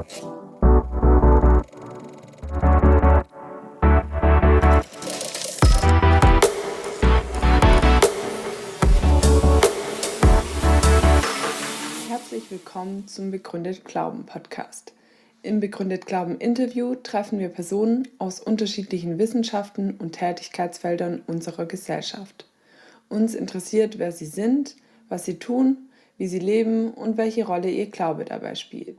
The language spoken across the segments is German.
Herzlich willkommen zum Begründet Glauben Podcast. Im Begründet Glauben Interview treffen wir Personen aus unterschiedlichen Wissenschaften und Tätigkeitsfeldern unserer Gesellschaft. Uns interessiert, wer sie sind, was sie tun, wie sie leben und welche Rolle ihr Glaube dabei spielt.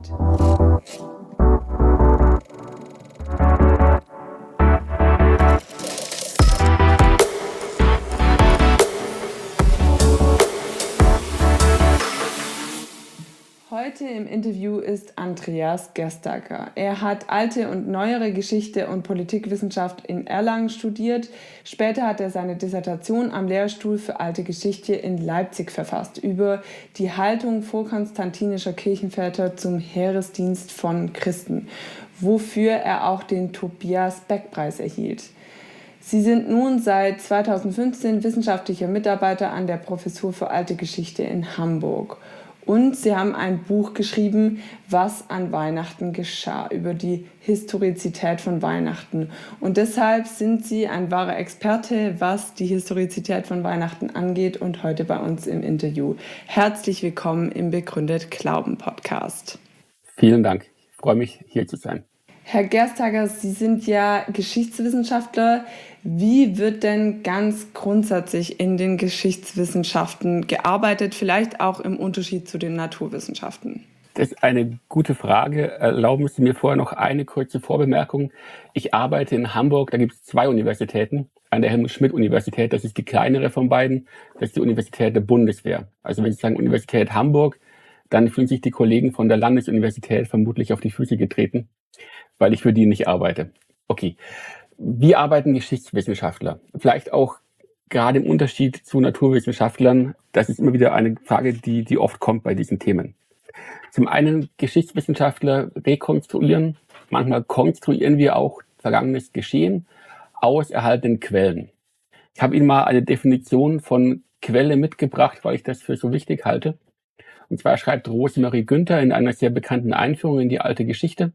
Heute im Interview ist Andreas Gerstacker. Er hat alte und neuere Geschichte und Politikwissenschaft in Erlangen studiert. Später hat er seine Dissertation am Lehrstuhl für alte Geschichte in Leipzig verfasst über die Haltung vorkonstantinischer Kirchenväter zum Heeresdienst von Christen, wofür er auch den Tobias-Beck-Preis erhielt. Sie sind nun seit 2015 wissenschaftlicher Mitarbeiter an der Professur für alte Geschichte in Hamburg. Und sie haben ein Buch geschrieben, was an Weihnachten geschah, über die Historizität von Weihnachten. Und deshalb sind sie ein wahrer Experte, was die Historizität von Weihnachten angeht und heute bei uns im Interview. Herzlich willkommen im Begründet Glauben Podcast. Vielen Dank. Ich freue mich, hier zu sein. Herr Gerstacker, Sie sind ja Geschichtswissenschaftler. Wie wird denn ganz grundsätzlich in den Geschichtswissenschaften gearbeitet, vielleicht auch im Unterschied zu den Naturwissenschaften? Das ist eine gute Frage. Erlauben Sie mir vorher noch eine kurze Vorbemerkung. Ich arbeite in Hamburg, da gibt es 2 Universitäten. An der Helmut-Schmidt-Universität, das ist die kleinere von beiden, das ist die Universität der Bundeswehr. Also wenn Sie sagen Universität Hamburg, dann fühlen sich die Kollegen von der Landesuniversität vermutlich auf die Füße getreten, weil ich für die nicht arbeite. Okay, wie arbeiten Geschichtswissenschaftler? Vielleicht auch gerade im Unterschied zu Naturwissenschaftlern, das ist immer wieder eine Frage, die oft kommt bei diesen Themen. Zum einen, Geschichtswissenschaftler rekonstruieren, manchmal konstruieren wir auch vergangenes Geschehen aus erhaltenen Quellen. Ich habe Ihnen mal eine Definition von Quelle mitgebracht, weil ich das für so wichtig halte. Und zwar schreibt Rosemarie Günther in einer sehr bekannten Einführung in die alte Geschichte: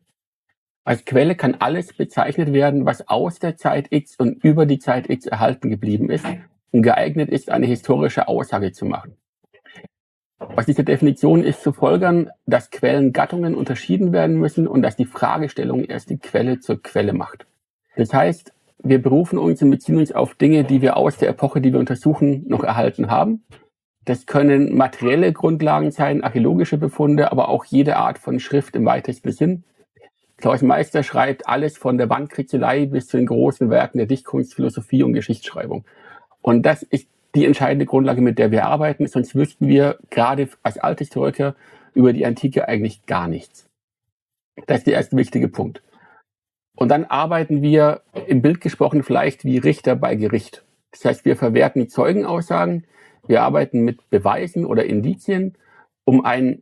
Als Quelle kann alles bezeichnet werden, was aus der Zeit X und über die Zeit X erhalten geblieben ist und geeignet ist, eine historische Aussage zu machen. Aus dieser Definition ist zu folgern, dass Quellengattungen unterschieden werden müssen und dass die Fragestellung erst die Quelle zur Quelle macht. Das heißt, wir berufen uns und beziehen uns auf Dinge, die wir aus der Epoche, die wir untersuchen, noch erhalten haben. Das können materielle Grundlagen sein, archäologische Befunde, aber auch jede Art von Schrift im weitesten Sinn. Klaus Meister schreibt alles von der Wandkritzelei bis zu den großen Werken der Dichtkunst, Philosophie und Geschichtsschreibung. Und das ist die entscheidende Grundlage, mit der wir arbeiten. Sonst wüssten wir gerade als Althistoriker über die Antike eigentlich gar nichts. Das ist der erste wichtige Punkt. Und dann arbeiten wir im Bild gesprochen vielleicht wie Richter bei Gericht. Das heißt, wir verwerten die Zeugenaussagen, wir arbeiten mit Beweisen oder Indizien, um ein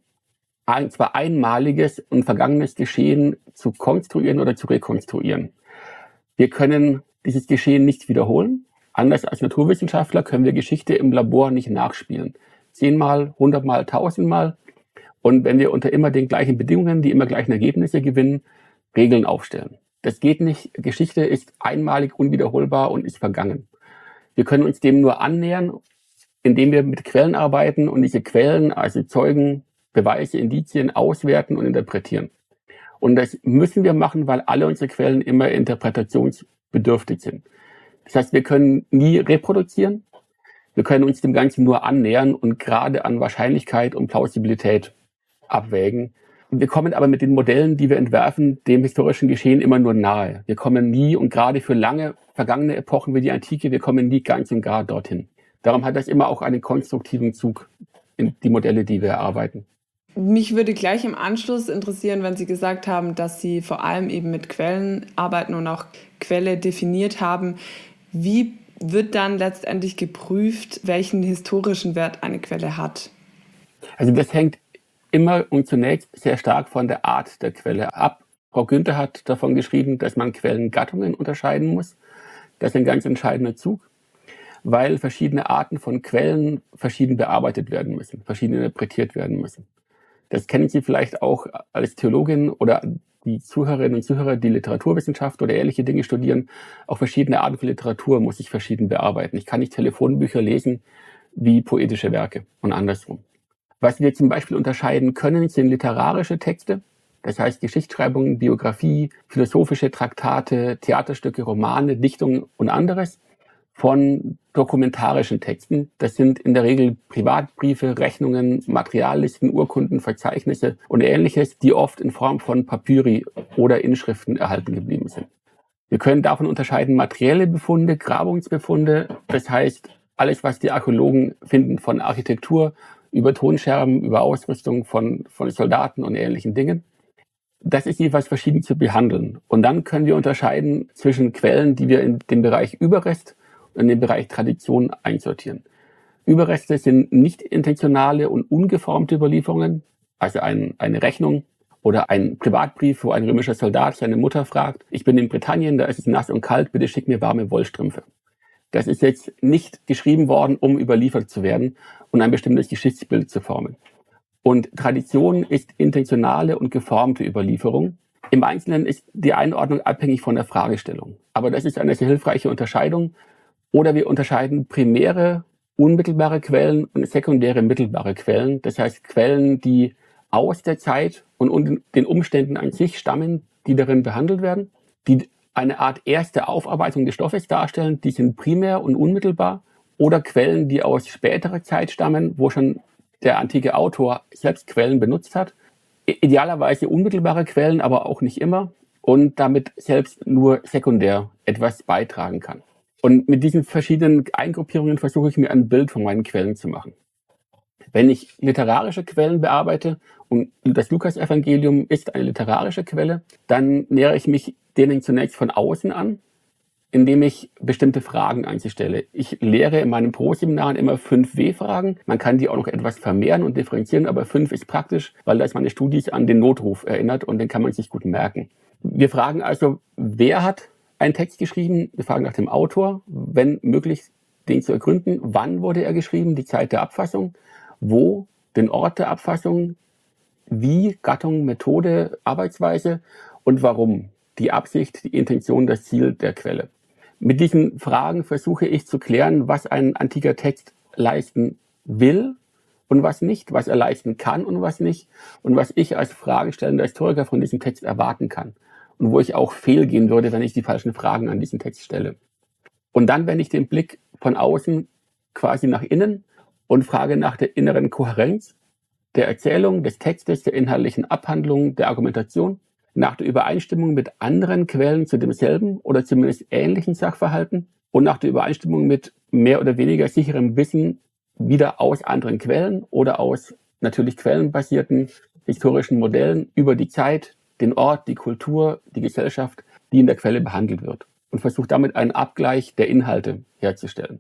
zwar einmaliges und vergangenes Geschehen zu konstruieren oder zu rekonstruieren. Wir können dieses Geschehen nicht wiederholen. Anders als Naturwissenschaftler können wir Geschichte im Labor nicht nachspielen. 10-mal, 100-mal, 1000-mal. Und wenn wir unter immer den gleichen Bedingungen, die immer gleichen Ergebnisse gewinnen, Regeln aufstellen. Das geht nicht. Geschichte ist einmalig, unwiederholbar und ist vergangen. Wir können uns dem nur annähern, indem wir mit Quellen arbeiten und diese Quellen, also Zeugen, Beweise, Indizien auswerten und interpretieren. Und das müssen wir machen, weil alle unsere Quellen immer interpretationsbedürftig sind. Das heißt, wir können nie reproduzieren, wir können uns dem Ganzen nur annähern und gerade an Wahrscheinlichkeit und Plausibilität abwägen. Wir kommen aber mit den Modellen, die wir entwerfen, dem historischen Geschehen immer nur nahe. Wir kommen nie, und gerade für lange vergangene Epochen wie die Antike, wir kommen nie ganz und gar dorthin. Darum hat das immer auch einen konstruktiven Zug in die Modelle, die wir erarbeiten. Mich würde gleich im Anschluss interessieren, wenn Sie gesagt haben, dass Sie vor allem eben mit Quellen arbeiten und auch Quelle definiert haben. Wie wird dann letztendlich geprüft, welchen historischen Wert eine Quelle hat? Also das hängt immer und zunächst sehr stark von der Art der Quelle ab. Frau Günther hat davon geschrieben, dass man Quellengattungen unterscheiden muss. Das ist ein ganz entscheidender Zug, weil verschiedene Arten von Quellen verschieden bearbeitet werden müssen, verschieden interpretiert werden müssen. Das kennen Sie vielleicht auch als Theologin oder die Zuhörerinnen und Zuhörer, die Literaturwissenschaft oder ähnliche Dinge studieren. Auch verschiedene Arten von Literatur muss ich verschieden bearbeiten. Ich kann nicht Telefonbücher lesen wie poetische Werke und andersrum. Was wir zum Beispiel unterscheiden können, sind literarische Texte. Das heißt Geschichtsschreibung, Biografie, philosophische Traktate, Theaterstücke, Romane, Dichtungen und anderes von dokumentarischen Texten. Das sind in der Regel Privatbriefe, Rechnungen, Materiallisten, Urkunden, Verzeichnisse und Ähnliches, die oft in Form von Papyri oder Inschriften erhalten geblieben sind. Wir können davon unterscheiden materielle Befunde, Grabungsbefunde, das heißt alles, was die Archäologen finden von Architektur, über Tonscherben, über Ausrüstung von Soldaten und ähnlichen Dingen. Das ist jeweils verschieden zu behandeln. Und dann können wir unterscheiden zwischen Quellen, die wir in den Bereich Überrest und in den Bereich Tradition einsortieren. Überreste sind nicht intentionale und ungeformte Überlieferungen, also eine Rechnung oder ein Privatbrief, wo ein römischer Soldat seine Mutter fragt, ich bin in Britannien, da ist es nass und kalt, bitte schick mir warme Wollstrümpfe. Das ist jetzt nicht geschrieben worden, um überliefert zu werden und ein bestimmtes Geschichtsbild zu formen. Und Tradition ist intentionale und geformte Überlieferung. Im Einzelnen ist die Einordnung abhängig von der Fragestellung. Aber das ist eine sehr hilfreiche Unterscheidung. Oder wir unterscheiden primäre, unmittelbare Quellen und sekundäre, mittelbare Quellen. Das heißt Quellen, die aus der Zeit und den Umständen an sich stammen, die darin behandelt werden, die eine Art erste Aufarbeitung des Stoffes darstellen, die sind primär und unmittelbar. Oder Quellen, die aus späterer Zeit stammen, wo schon der antike Autor selbst Quellen benutzt hat. Idealerweise unmittelbare Quellen, aber auch nicht immer. Und damit selbst nur sekundär etwas beitragen kann. Und mit diesen verschiedenen Eingruppierungen versuche ich mir ein Bild von meinen Quellen zu machen. Wenn ich literarische Quellen bearbeite, und das Lukas-Evangelium ist eine literarische Quelle, dann nähere ich mich denen zunächst von außen an, indem ich bestimmte Fragen an sie stelle. Ich lehre in meinen Pro-Seminaren immer 5 W-Fragen. Man kann die auch noch etwas vermehren und differenzieren, aber 5 ist praktisch, weil das meine Studis an den Notruf erinnert und den kann man sich gut merken. Wir fragen also, wer hat einen Text geschrieben? Wir fragen nach dem Autor, wenn möglich, den zu ergründen. Wann wurde er geschrieben? Die Zeit der Abfassung. Wo? Den Ort der Abfassung. Wie? Gattung, Methode, Arbeitsweise. Und warum? Die Absicht, die Intention, das Ziel der Quelle. Mit diesen Fragen versuche ich zu klären, was ein antiker Text leisten will und was nicht, was er leisten kann und was nicht und was ich als fragestellender Historiker von diesem Text erwarten kann und wo ich auch fehlgehen würde, wenn ich die falschen Fragen an diesen Text stelle. Und dann wende ich den Blick von außen quasi nach innen und frage nach der inneren Kohärenz der Erzählung, des Textes, der inhaltlichen Abhandlung, der Argumentation, nach der Übereinstimmung mit anderen Quellen zu demselben oder zumindest ähnlichen Sachverhalten und nach der Übereinstimmung mit mehr oder weniger sicherem Wissen wieder aus anderen Quellen oder aus natürlich quellenbasierten historischen Modellen über die Zeit, den Ort, die Kultur, die Gesellschaft, die in der Quelle behandelt wird und versucht damit einen Abgleich der Inhalte herzustellen.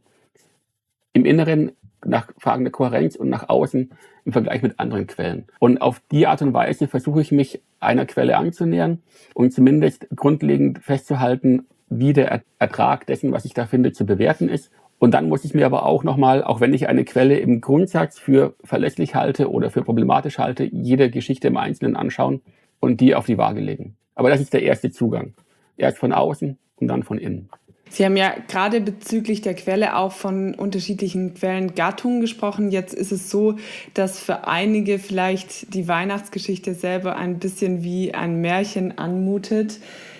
Im Inneren nach Fragen der Kohärenz und nach außen im Vergleich mit anderen Quellen. Und auf die Art und Weise versuche ich mich einer Quelle anzunähern und zumindest grundlegend festzuhalten, wie der Ertrag dessen, was ich da finde, zu bewerten ist. Und dann muss ich mir aber auch nochmal, auch wenn ich eine Quelle im Grundsatz für verlässlich halte oder für problematisch halte, jede Geschichte im Einzelnen anschauen und die auf die Waage legen. Aber das ist der erste Zugang. Erst von außen und dann von innen. Sie haben ja gerade bezüglich der Quelle auch von unterschiedlichen Quellengattungen gesprochen. Jetzt ist es so, dass für einige vielleicht die Weihnachtsgeschichte selber ein bisschen wie ein Märchen anmutet.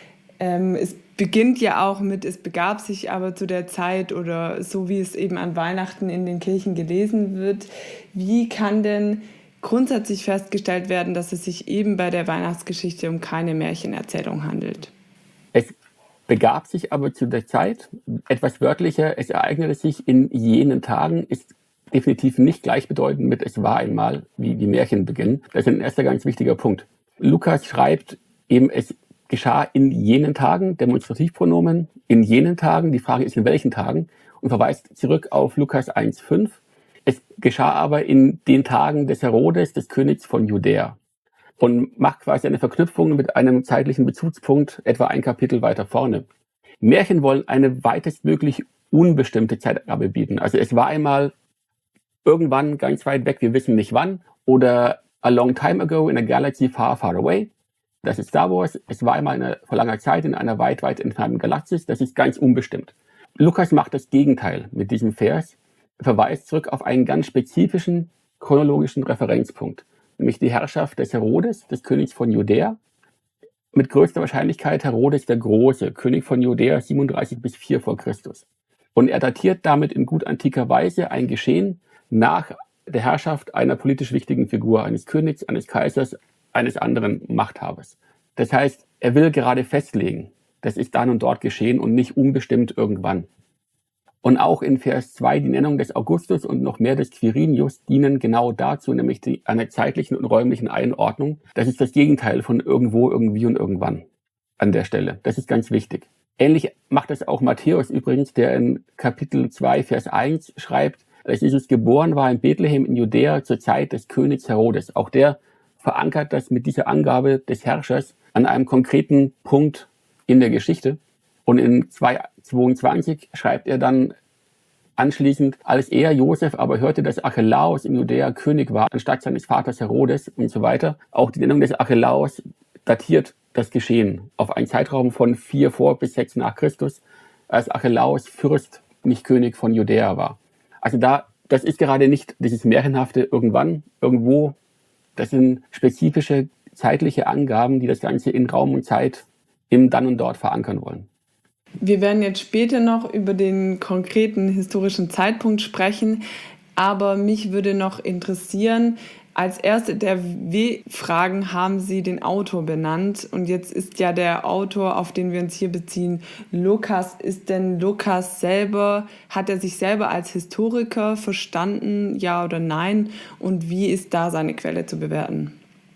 Es beginnt ja auch mit, es begab sich aber zu der Zeit oder so, wie es eben an Weihnachten in den Kirchen gelesen wird. Wie kann denn grundsätzlich festgestellt werden, dass es sich eben bei der Weihnachtsgeschichte um keine Märchenerzählung handelt? Es begab sich aber zu der Zeit, etwas wörtlicher, es ereignete sich in jenen Tagen, ist definitiv nicht gleichbedeutend mit es war einmal, wie die Märchen beginnen. Das ist ein erster ganz wichtiger Punkt. Lukas schreibt eben, es geschah in jenen Tagen, Demonstrativpronomen, in jenen Tagen, die Frage ist in welchen Tagen, und verweist zurück auf Lukas 1,5. Es geschah aber in den Tagen des Herodes, des Königs von Judäa. Und macht quasi eine Verknüpfung mit einem zeitlichen Bezugspunkt etwa ein Kapitel weiter vorne. Märchen wollen eine weitestmöglich unbestimmte Zeitangabe bieten. Also es war einmal irgendwann ganz weit weg, wir wissen nicht wann, oder A long time ago in a galaxy far, far away. Das ist Star Wars. Es war einmal vor langer Zeit in einer weit, weit entfernten Galaxis. Das ist ganz unbestimmt. Lukas macht das Gegenteil mit diesem Vers, verweist zurück auf einen ganz spezifischen chronologischen Referenzpunkt, nämlich die Herrschaft des Herodes, des Königs von Judäa. Mit größter Wahrscheinlichkeit Herodes der Große, König von Judäa 37 bis 4 vor Christus. Und er datiert damit in gut antiker Weise ein Geschehen nach der Herrschaft einer politisch wichtigen Figur, eines Königs, eines Kaisers, eines anderen Machthabers. Das heißt, er will gerade festlegen, das ist dann und dort geschehen und nicht unbestimmt irgendwann. Und auch in Vers 2 die Nennung des Augustus und noch mehr des Quirinius dienen genau dazu, nämlich einer zeitlichen und räumlichen Einordnung. Das ist das Gegenteil von irgendwo, irgendwie und irgendwann an der Stelle. Das ist ganz wichtig. Ähnlich macht das auch Matthäus übrigens, der in Kapitel 2, Vers 1 schreibt, als Jesus geboren war in Bethlehem in Judäa zur Zeit des Königs Herodes. Auch der verankert das mit dieser Angabe des Herrschers an einem konkreten Punkt in der Geschichte. Und in 2,22 schreibt er dann anschließend, als er, Josef, aber hörte, dass Archelaus in Judäa König war, anstatt seines Vaters Herodes und so weiter. Auch die Nennung des Archelaus datiert das Geschehen auf einen Zeitraum von 4 vor bis 6 nach Christus, als Archelaus Fürst, nicht König von Judäa war. Also das ist gerade nicht dieses märchenhafte irgendwann, irgendwo. Das sind spezifische zeitliche Angaben, die das Ganze in Raum und Zeit im Dann und Dort verankern wollen. Wir werden jetzt später noch über den konkreten historischen Zeitpunkt sprechen, aber mich würde noch interessieren, als erste der W-Fragen haben Sie den Autor benannt und jetzt ist ja der Autor, auf den wir uns hier beziehen, Lukas. Ist denn Lukas selber, hat er sich selber als Historiker verstanden, ja oder nein? Und wie ist da seine Quelle zu bewerten?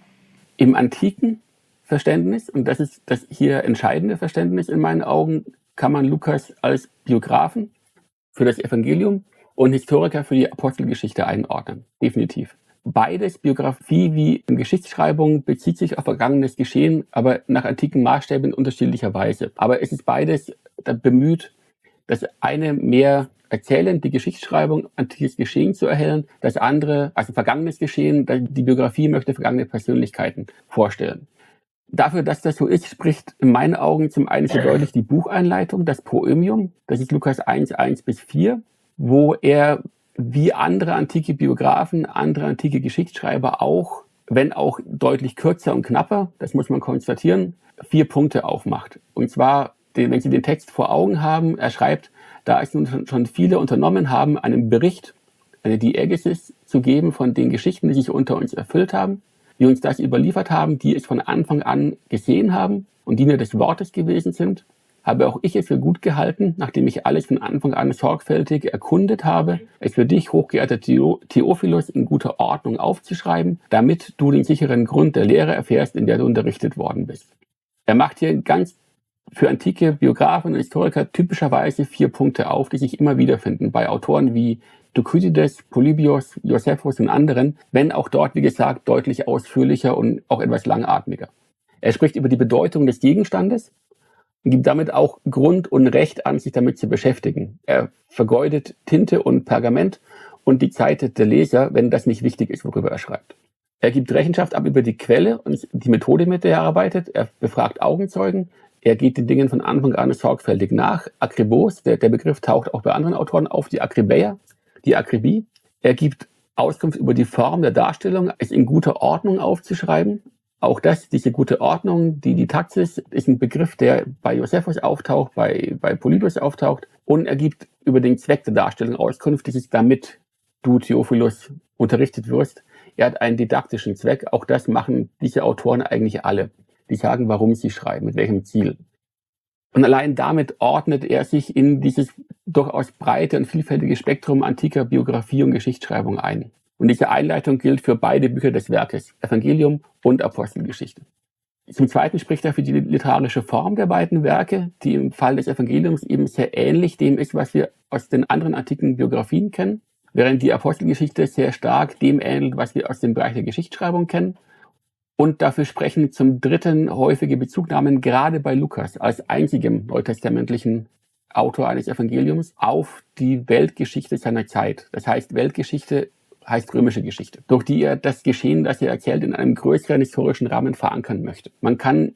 Im antiken Verständnis, und das ist das hier entscheidende Verständnis in meinen Augen, kann man Lukas als Biografen für das Evangelium und Historiker für die Apostelgeschichte einordnen. Definitiv. Beides, Biografie wie Geschichtsschreibung, bezieht sich auf vergangenes Geschehen, aber nach antiken Maßstäben in unterschiedlicher Weise. Aber es ist beides bemüht, das eine mehr erzählend, die Geschichtsschreibung, antikes Geschehen zu erhellen, das andere, also vergangenes Geschehen, die Biografie möchte vergangene Persönlichkeiten vorstellen. Dafür, dass das so ist, spricht in meinen Augen zum einen sehr deutlich die Bucheinleitung, das Proömium, das ist Lukas 1, 1 bis 4, wo er wie andere antike Biografen, andere antike Geschichtsschreiber auch, wenn auch deutlich kürzer und knapper, das muss man konstatieren, 4 Punkte aufmacht. Und zwar, wenn Sie den Text vor Augen haben, er schreibt, da es nun schon viele unternommen haben, einen Bericht, eine Diegesis zu geben von den Geschichten, die sich unter uns erfüllt haben, die uns das überliefert haben, die es von Anfang an gesehen haben und Diener des Wortes gewesen sind, habe auch ich es für gut gehalten, nachdem ich alles von Anfang an sorgfältig erkundet habe, es für dich, hochgeehrter Theophilus, in guter Ordnung aufzuschreiben, damit du den sicheren Grund der Lehre erfährst, in der du unterrichtet worden bist. Er macht hier ganz für antike Biografen und Historiker typischerweise 4 Punkte auf, die sich immer wiederfinden bei Autoren wie Thukydides, Polybios, Josephus und anderen, wenn auch dort, wie gesagt, deutlich ausführlicher und auch etwas langatmiger. Er spricht über die Bedeutung des Gegenstandes und gibt damit auch Grund und Recht an, sich damit zu beschäftigen. Er vergeudet Tinte und Pergament und die Zeit der Leser, wenn das nicht wichtig ist, worüber er schreibt. Er gibt Rechenschaft ab über die Quelle und die Methode, mit der er arbeitet. Er befragt Augenzeugen. Er geht den Dingen von Anfang an sorgfältig nach. Akribos, der Begriff taucht auch bei anderen Autoren auf, die Akribäer, die Akribie. Er gibt Auskunft über die Form der Darstellung, es in guter Ordnung aufzuschreiben. Auch diese gute Ordnung, die Taxis, ist ein Begriff, der bei Josephus auftaucht, bei Polybios auftaucht. Und er gibt über den Zweck der Darstellung Auskunft, das ist damit du, Theophilus, unterrichtet wirst. Er hat einen didaktischen Zweck. Auch das machen diese Autoren eigentlich alle. Die sagen, warum sie schreiben, mit welchem Ziel. Und allein damit ordnet er sich in dieses durchaus breite und vielfältige Spektrum antiker Biografie und Geschichtsschreibung ein. Und diese Einleitung gilt für beide Bücher des Werkes, Evangelium und Apostelgeschichte. Zum Zweiten spricht er für die literarische Form der beiden Werke, die im Fall des Evangeliums eben sehr ähnlich dem ist, was wir aus den anderen antiken Biografien kennen, während die Apostelgeschichte sehr stark dem ähnelt, was wir aus dem Bereich der Geschichtsschreibung kennen. Und dafür sprechen zum Dritten häufige Bezugnahmen gerade bei Lukas als einzigem neutestamentlichen Autor eines Evangeliums auf die Weltgeschichte seiner Zeit. Das heißt, Weltgeschichte heißt römische Geschichte, durch die er das Geschehen, das er erzählt, in einem größeren historischen Rahmen verankern möchte. Man kann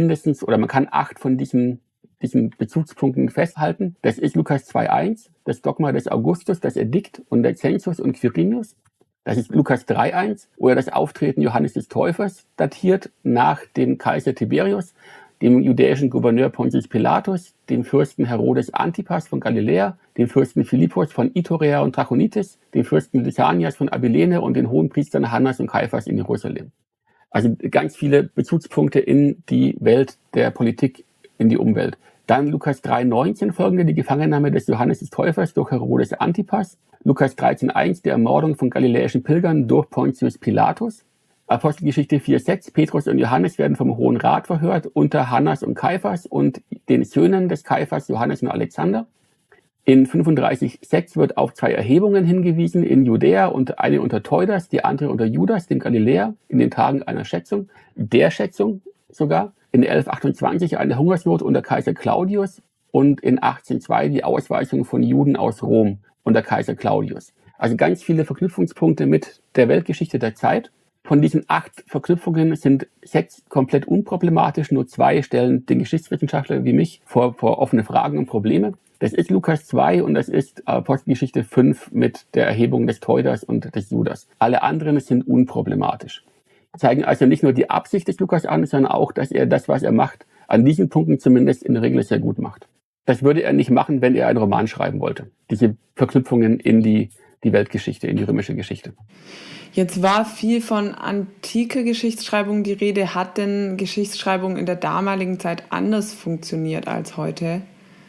8 von diesen Bezugspunkten festhalten. Das ist Lukas 2,1, das Dogma des Augustus, das Edikt und der Census und Quirinius. Das ist Lukas 3,1, wo er das Auftreten Johannes des Täufers datiert nach dem Kaiser Tiberius, dem judäischen Gouverneur Pontius Pilatus, dem Fürsten Herodes Antipas von Galiläa, dem Fürsten Philippus von Iturea und Trachonitis, dem Fürsten Lysanias von Abilene und den Hohenpriestern Hannas und Kaiphas in Jerusalem. Also ganz viele Bezugspunkte in die Welt der Politik, in die Umwelt. Dann Lukas 3,19 folgende, die Gefangennahme des Johannes des Täufers durch Herodes Antipas. Lukas 13,1, die Ermordung von galiläischen Pilgern durch Pontius Pilatus. Apostelgeschichte 4,6, Petrus und Johannes werden vom Hohen Rat verhört unter Hannas und Kaiphas und den Söhnen des Kaiphas, Johannes und Alexander. In 35,6 wird auf 2 Erhebungen hingewiesen, in Judäa und eine unter Theudas, die andere unter Judas, dem Galiläer, in den Tagen einer Schätzung, der Schätzung sogar. In 11,28 eine Hungersnot unter Kaiser Claudius und in 18,2 die Ausweisung von Juden aus Rom unter Kaiser Claudius. Also ganz viele Verknüpfungspunkte mit der Weltgeschichte der Zeit. Von diesen 8 Verknüpfungen sind 6 komplett unproblematisch, nur 2 stellen den Geschichtswissenschaftler wie mich vor offene Fragen und Probleme. Das ist Lukas 2 und das ist Apostelgeschichte 5 mit der Erhebung des Theudas und des Judas. Alle anderen sind unproblematisch. Zeigen also nicht nur die Absicht des Lukas an, sondern auch, dass er das, was er macht, an diesen Punkten zumindest in der Regel sehr gut macht. Das würde er nicht machen, wenn er einen Roman schreiben wollte. Diese Verknüpfungen in die Weltgeschichte, in die römische Geschichte. Jetzt war viel von antiker Geschichtsschreibung die Rede. Hat denn Geschichtsschreibung in der damaligen Zeit anders funktioniert als heute?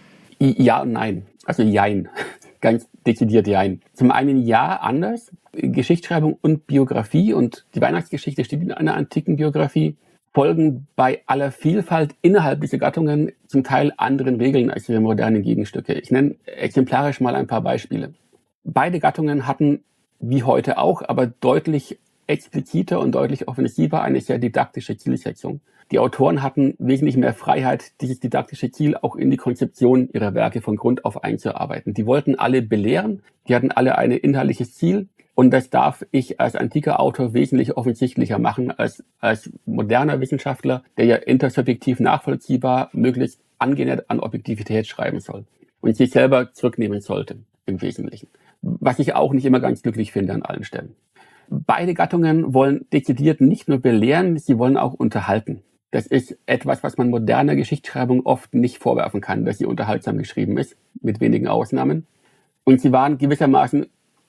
Ja und nein. Also jein. Ganz dezidiert jein. Zum einen ja, anders. Geschichtsschreibung und Biografie und die Weihnachtsgeschichte steht in einer antiken Biografie, folgen bei aller Vielfalt innerhalb dieser Gattungen zum Teil anderen Regeln als ihre modernen Gegenstücke. Ich nenne exemplarisch mal ein paar Beispiele. Beide Gattungen hatten, wie heute auch, aber deutlich expliziter und deutlich offensiver eine sehr didaktische Zielsetzung. Die Autoren hatten wesentlich mehr Freiheit, dieses didaktische Ziel auch in die Konzeption ihrer Werke von Grund auf einzuarbeiten. Die wollten alle belehren, die hatten alle ein inhaltliches Ziel und das darf ich als antiker Autor wesentlich offensichtlicher machen als moderner Wissenschaftler, der ja intersubjektiv nachvollziehbar, möglichst angenähert an Objektivität schreiben soll und sich selber zurücknehmen sollte im Wesentlichen. Was ich auch nicht immer ganz glücklich finde an allen Stellen. Beide Gattungen wollen dezidiert nicht nur belehren, sie wollen auch unterhalten. Das ist etwas, was man moderner Geschichtsschreibung oft nicht vorwerfen kann, dass sie unterhaltsam geschrieben ist, mit wenigen Ausnahmen. Und sie waren gewissermaßen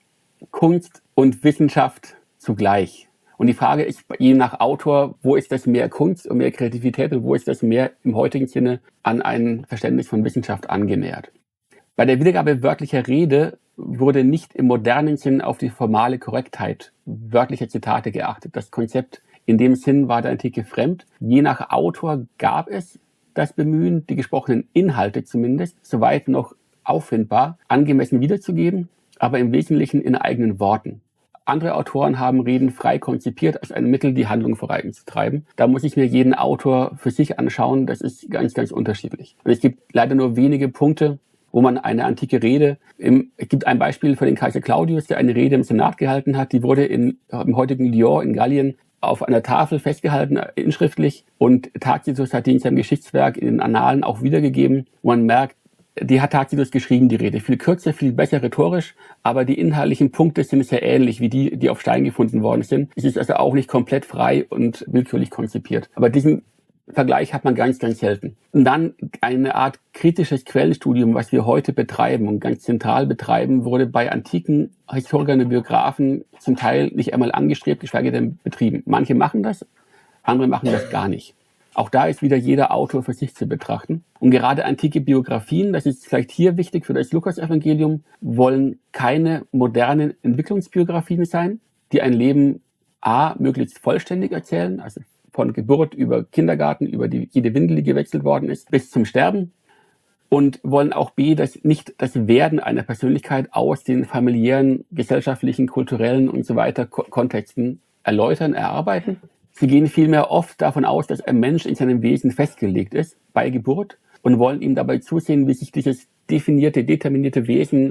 Kunst und Wissenschaft zugleich. Und die Frage ist je nach Autor, wo ist das mehr Kunst und mehr Kreativität und wo ist das mehr im heutigen Sinne an ein Verständnis von Wissenschaft angenähert. Bei der Wiedergabe wörtlicher Rede wurde nicht im modernen Sinn auf die formale Korrektheit wörtlicher Zitate geachtet. Das Konzept in dem Sinn war der Antike fremd. Je nach Autor gab es das Bemühen, die gesprochenen Inhalte zumindest, soweit noch auffindbar, angemessen wiederzugeben, aber im Wesentlichen in eigenen Worten. Andere Autoren haben Reden frei konzipiert als ein Mittel, die Handlung voranzutreiben. Da muss ich mir jeden Autor für sich anschauen. Das ist ganz, ganz unterschiedlich. Und es gibt leider nur wenige Punkte, wo man eine antike Rede, es gibt ein Beispiel für den Kaiser Claudius, der eine Rede im Senat gehalten hat, die wurde im heutigen Lyon in Gallien auf einer Tafel festgehalten, inschriftlich, und Tacitus hat die in seinem Geschichtswerk in den Annalen auch wiedergegeben, wo man merkt, die hat Tacitus geschrieben, die Rede. Viel kürzer, viel besser rhetorisch, aber die inhaltlichen Punkte sind sehr ähnlich wie die auf Stein gefunden worden sind. Es ist also auch nicht komplett frei und willkürlich konzipiert. Aber diesen Vergleich hat man ganz, ganz selten. Und dann eine Art kritisches Quellenstudium, was wir heute betreiben und ganz zentral betreiben, wurde bei antiken Historikern und Biografen zum Teil nicht einmal angestrebt, geschweige denn betrieben. Manche machen das, andere machen das gar nicht. Auch da ist wieder jeder Autor für sich zu betrachten. Und gerade antike Biografien, das ist vielleicht hier wichtig für das Lukas-Evangelium, wollen keine modernen Entwicklungsbiografien sein, die ein Leben möglichst vollständig erzählen, also von Geburt über Kindergarten, über jede Windel, die gewechselt worden ist, bis zum Sterben. Und wollen auch nicht das Werden einer Persönlichkeit aus den familiären, gesellschaftlichen, kulturellen und so weiter Kontexten erläutern, erarbeiten. Sie gehen vielmehr oft davon aus, dass ein Mensch in seinem Wesen festgelegt ist bei Geburt und wollen ihm dabei zusehen, wie sich dieses definierte, determinierte Wesen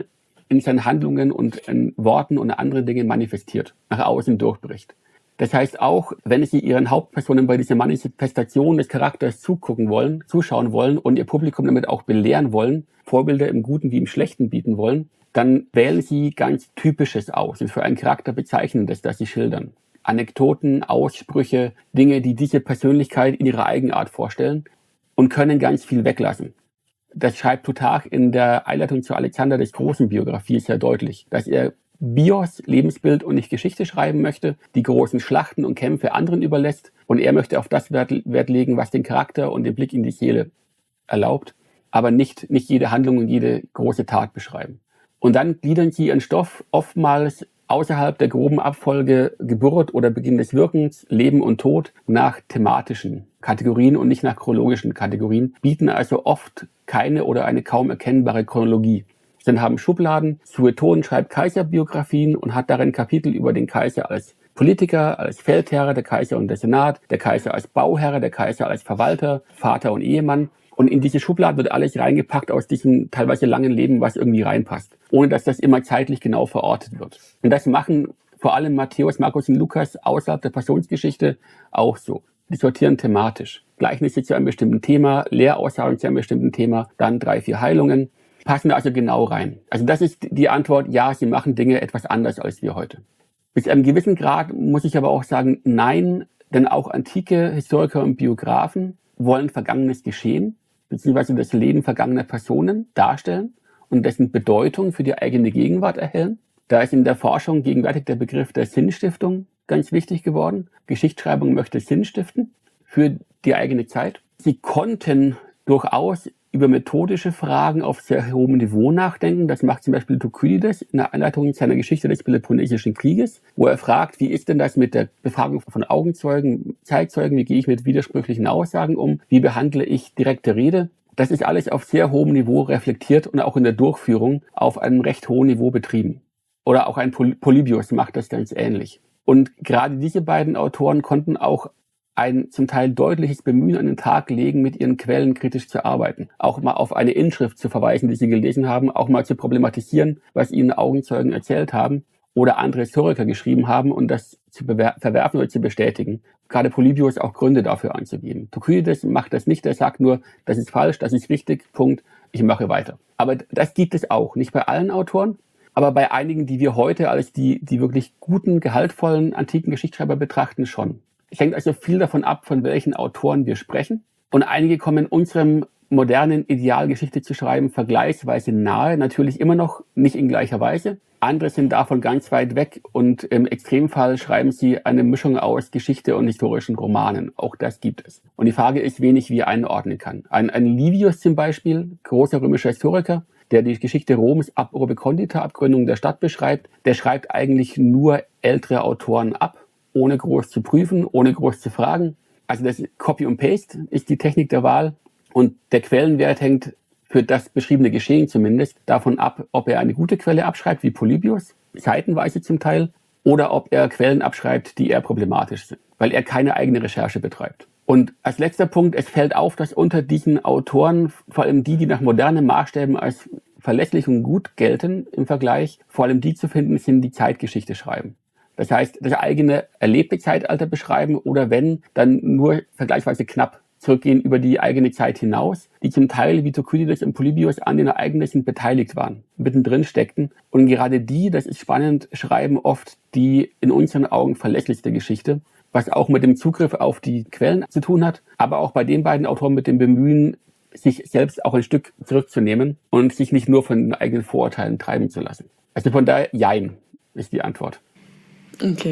in seinen Handlungen und in Worten und anderen Dingen manifestiert, nach außen durchbricht. Das heißt auch, wenn Sie Ihren Hauptpersonen bei dieser Manifestation des Charakters zuschauen wollen und Ihr Publikum damit auch belehren wollen, Vorbilder im Guten wie im Schlechten bieten wollen, dann wählen Sie ganz Typisches aus und für einen Charakter Bezeichnendes, das Sie schildern. Anekdoten, Aussprüche, Dinge, die diese Persönlichkeit in ihrer Eigenart vorstellen und können ganz viel weglassen. Das schreibt Plutarch in der Einleitung zu Alexander des Großen Biografie sehr deutlich, dass er Bios, Lebensbild und nicht Geschichte schreiben möchte, die großen Schlachten und Kämpfe anderen überlässt und er möchte auf das Wert legen, was den Charakter und den Blick in die Seele erlaubt, aber nicht jede Handlung und jede große Tat beschreiben. Und dann gliedern sie ihren Stoff oftmals außerhalb der groben Abfolge Geburt oder Beginn des Wirkens, Leben und Tod nach thematischen Kategorien und nicht nach chronologischen Kategorien, bieten also oft keine oder eine kaum erkennbare Chronologie. Dann haben Schubladen. Sueton schreibt Kaiserbiografien und hat darin Kapitel über den Kaiser als Politiker, als Feldherr, der Kaiser und der Senat, der Kaiser als Bauherr, der Kaiser als Verwalter, Vater und Ehemann. Und in diese Schubladen wird alles reingepackt aus diesem teilweise langen Leben, was irgendwie reinpasst, ohne dass das immer zeitlich genau verortet wird. Und das machen vor allem Matthäus, Markus und Lukas außerhalb der Passionsgeschichte auch so. Die sortieren thematisch. Gleichnisse zu einem bestimmten Thema, Lehraussagen zu einem bestimmten Thema, dann 3, 4 Heilungen. Passen da also genau rein. Also das ist die Antwort, ja, sie machen Dinge etwas anders als wir heute. Bis zu einem gewissen Grad muss ich aber auch sagen, nein, denn auch antike Historiker und Biografen wollen vergangenes Geschehen, beziehungsweise das Leben vergangener Personen darstellen und dessen Bedeutung für die eigene Gegenwart erhellen. Da ist in der Forschung gegenwärtig der Begriff der Sinnstiftung ganz wichtig geworden. Geschichtsschreibung möchte Sinn stiften für die eigene Zeit. Sie konnten durchaus über methodische Fragen auf sehr hohem Niveau nachdenken. Das macht zum Beispiel Thukydides in der Einleitung seiner Geschichte des Peloponnesischen Krieges, wo er fragt, wie ist denn das mit der Befragung von Augenzeugen, Zeitzeugen, wie gehe ich mit widersprüchlichen Aussagen um, wie behandle ich direkte Rede. Das ist alles auf sehr hohem Niveau reflektiert und auch in der Durchführung auf einem recht hohen Niveau betrieben. Oder auch ein Polybius macht das ganz ähnlich. Und gerade diese beiden Autoren konnten auch ein zum Teil deutliches Bemühen an den Tag legen, mit ihren Quellen kritisch zu arbeiten. Auch mal auf eine Inschrift zu verweisen, die sie gelesen haben, auch mal zu problematisieren, was ihnen Augenzeugen erzählt haben oder andere Historiker geschrieben haben und das zu verwerfen oder zu bestätigen. Gerade Polybius auch Gründe dafür anzugeben. Thukydides macht das nicht, er sagt nur, das ist falsch, das ist richtig, Punkt, ich mache weiter. Aber das gibt es auch, nicht bei allen Autoren, aber bei einigen, die wir heute als die wirklich guten, gehaltvollen, antiken Geschichtsschreiber betrachten, schon. Es hängt also viel davon ab, von welchen Autoren wir sprechen. Und einige kommen unserem modernen Ideal, Geschichte zu schreiben, vergleichsweise nahe. Natürlich immer noch nicht in gleicher Weise. Andere sind davon ganz weit weg und im Extremfall schreiben sie eine Mischung aus Geschichte und historischen Romanen. Auch das gibt es. Und die Frage ist, wen ich wie einordnen kann. Ein Livius zum Beispiel, großer römischer Historiker, der die Geschichte Roms ab Urbe Condita, Abgründung der Stadt beschreibt, der schreibt eigentlich nur ältere Autoren ab, ohne groß zu prüfen, ohne groß zu fragen. Also das Copy und Paste ist die Technik der Wahl und der Quellenwert hängt für das beschriebene Geschehen zumindest davon ab, ob er eine gute Quelle abschreibt, wie Polybius, seitenweise zum Teil, oder ob er Quellen abschreibt, die eher problematisch sind, weil er keine eigene Recherche betreibt. Und als letzter Punkt, es fällt auf, dass unter diesen Autoren, vor allem die nach modernen Maßstäben als verlässlich und gut gelten im Vergleich, vor allem die zu finden sind, die Zeitgeschichte schreiben. Das heißt, das eigene erlebte Zeitalter beschreiben oder wenn, dann nur vergleichsweise knapp zurückgehen über die eigene Zeit hinaus, die zum Teil wie Thukydides und Polybius an den Ereignissen beteiligt waren, mittendrin steckten. Und gerade die, das ist spannend, schreiben oft die in unseren Augen verlässlichste Geschichte, was auch mit dem Zugriff auf die Quellen zu tun hat, aber auch bei den beiden Autoren mit dem Bemühen, sich selbst auch ein Stück zurückzunehmen und sich nicht nur von den eigenen Vorurteilen treiben zu lassen. Also von daher, jein, ist die Antwort. Okay,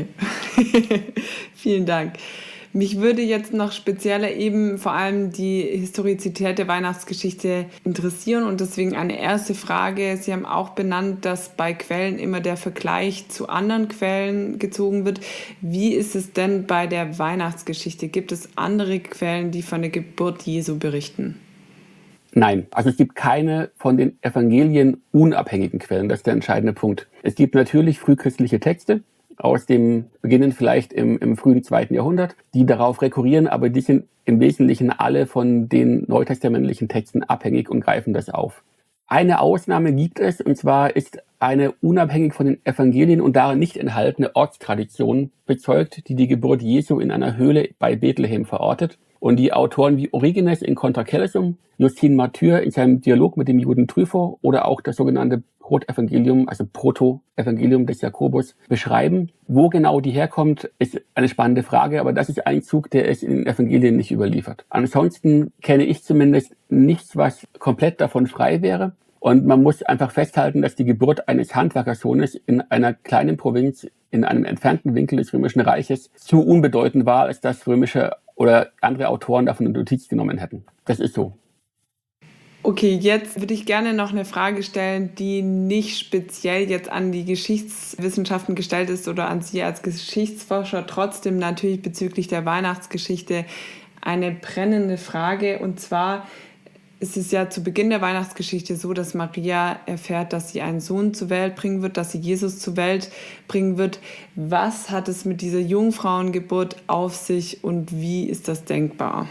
vielen Dank. Mich würde jetzt noch spezieller eben vor allem die Historizität der Weihnachtsgeschichte interessieren und deswegen eine erste Frage. Sie haben auch benannt, dass bei Quellen immer der Vergleich zu anderen Quellen gezogen wird. Wie ist es denn bei der Weihnachtsgeschichte? Gibt es andere Quellen, die von der Geburt Jesu berichten? Nein, also es gibt keine von den Evangelien unabhängigen Quellen, das ist der entscheidende Punkt. Es gibt natürlich frühchristliche Texte, aus dem beginnen vielleicht im frühen 2. Jahrhundert, die darauf rekurrieren, aber die sind im Wesentlichen alle von den neutestamentlichen Texten abhängig und greifen das auf. Eine Ausnahme gibt es, und zwar ist eine unabhängig von den Evangelien und darin nicht enthaltene Ortstradition bezeugt, die die Geburt Jesu in einer Höhle bei Bethlehem verortet. Und die Autoren wie Origenes in Contra Celsum, Justin Martyr in seinem Dialog mit dem Juden Trypho oder auch das sogenannte Protevangelium, also Proto-Evangelium des Jakobus, beschreiben. Wo genau die herkommt, ist eine spannende Frage, aber das ist ein Zug, der es in den Evangelien nicht überliefert. Ansonsten kenne ich zumindest nichts, was komplett davon frei wäre. Und man muss einfach festhalten, dass die Geburt eines Handwerkersohnes in einer kleinen Provinz, in einem entfernten Winkel des Römischen Reiches, zu unbedeutend war, als dass römische oder andere Autoren davon eine Notiz genommen hätten. Das ist so. Okay, jetzt würde ich gerne noch eine Frage stellen, die nicht speziell jetzt an die Geschichtswissenschaften gestellt ist oder an Sie als Geschichtsforscher, trotzdem natürlich bezüglich der Weihnachtsgeschichte eine brennende Frage. Und zwar ist es ja zu Beginn der Weihnachtsgeschichte so, dass Maria erfährt, dass sie einen Sohn zur Welt bringen wird, dass sie Jesus zur Welt bringen wird. Was hat es mit dieser Jungfrauengeburt auf sich und wie ist das denkbar?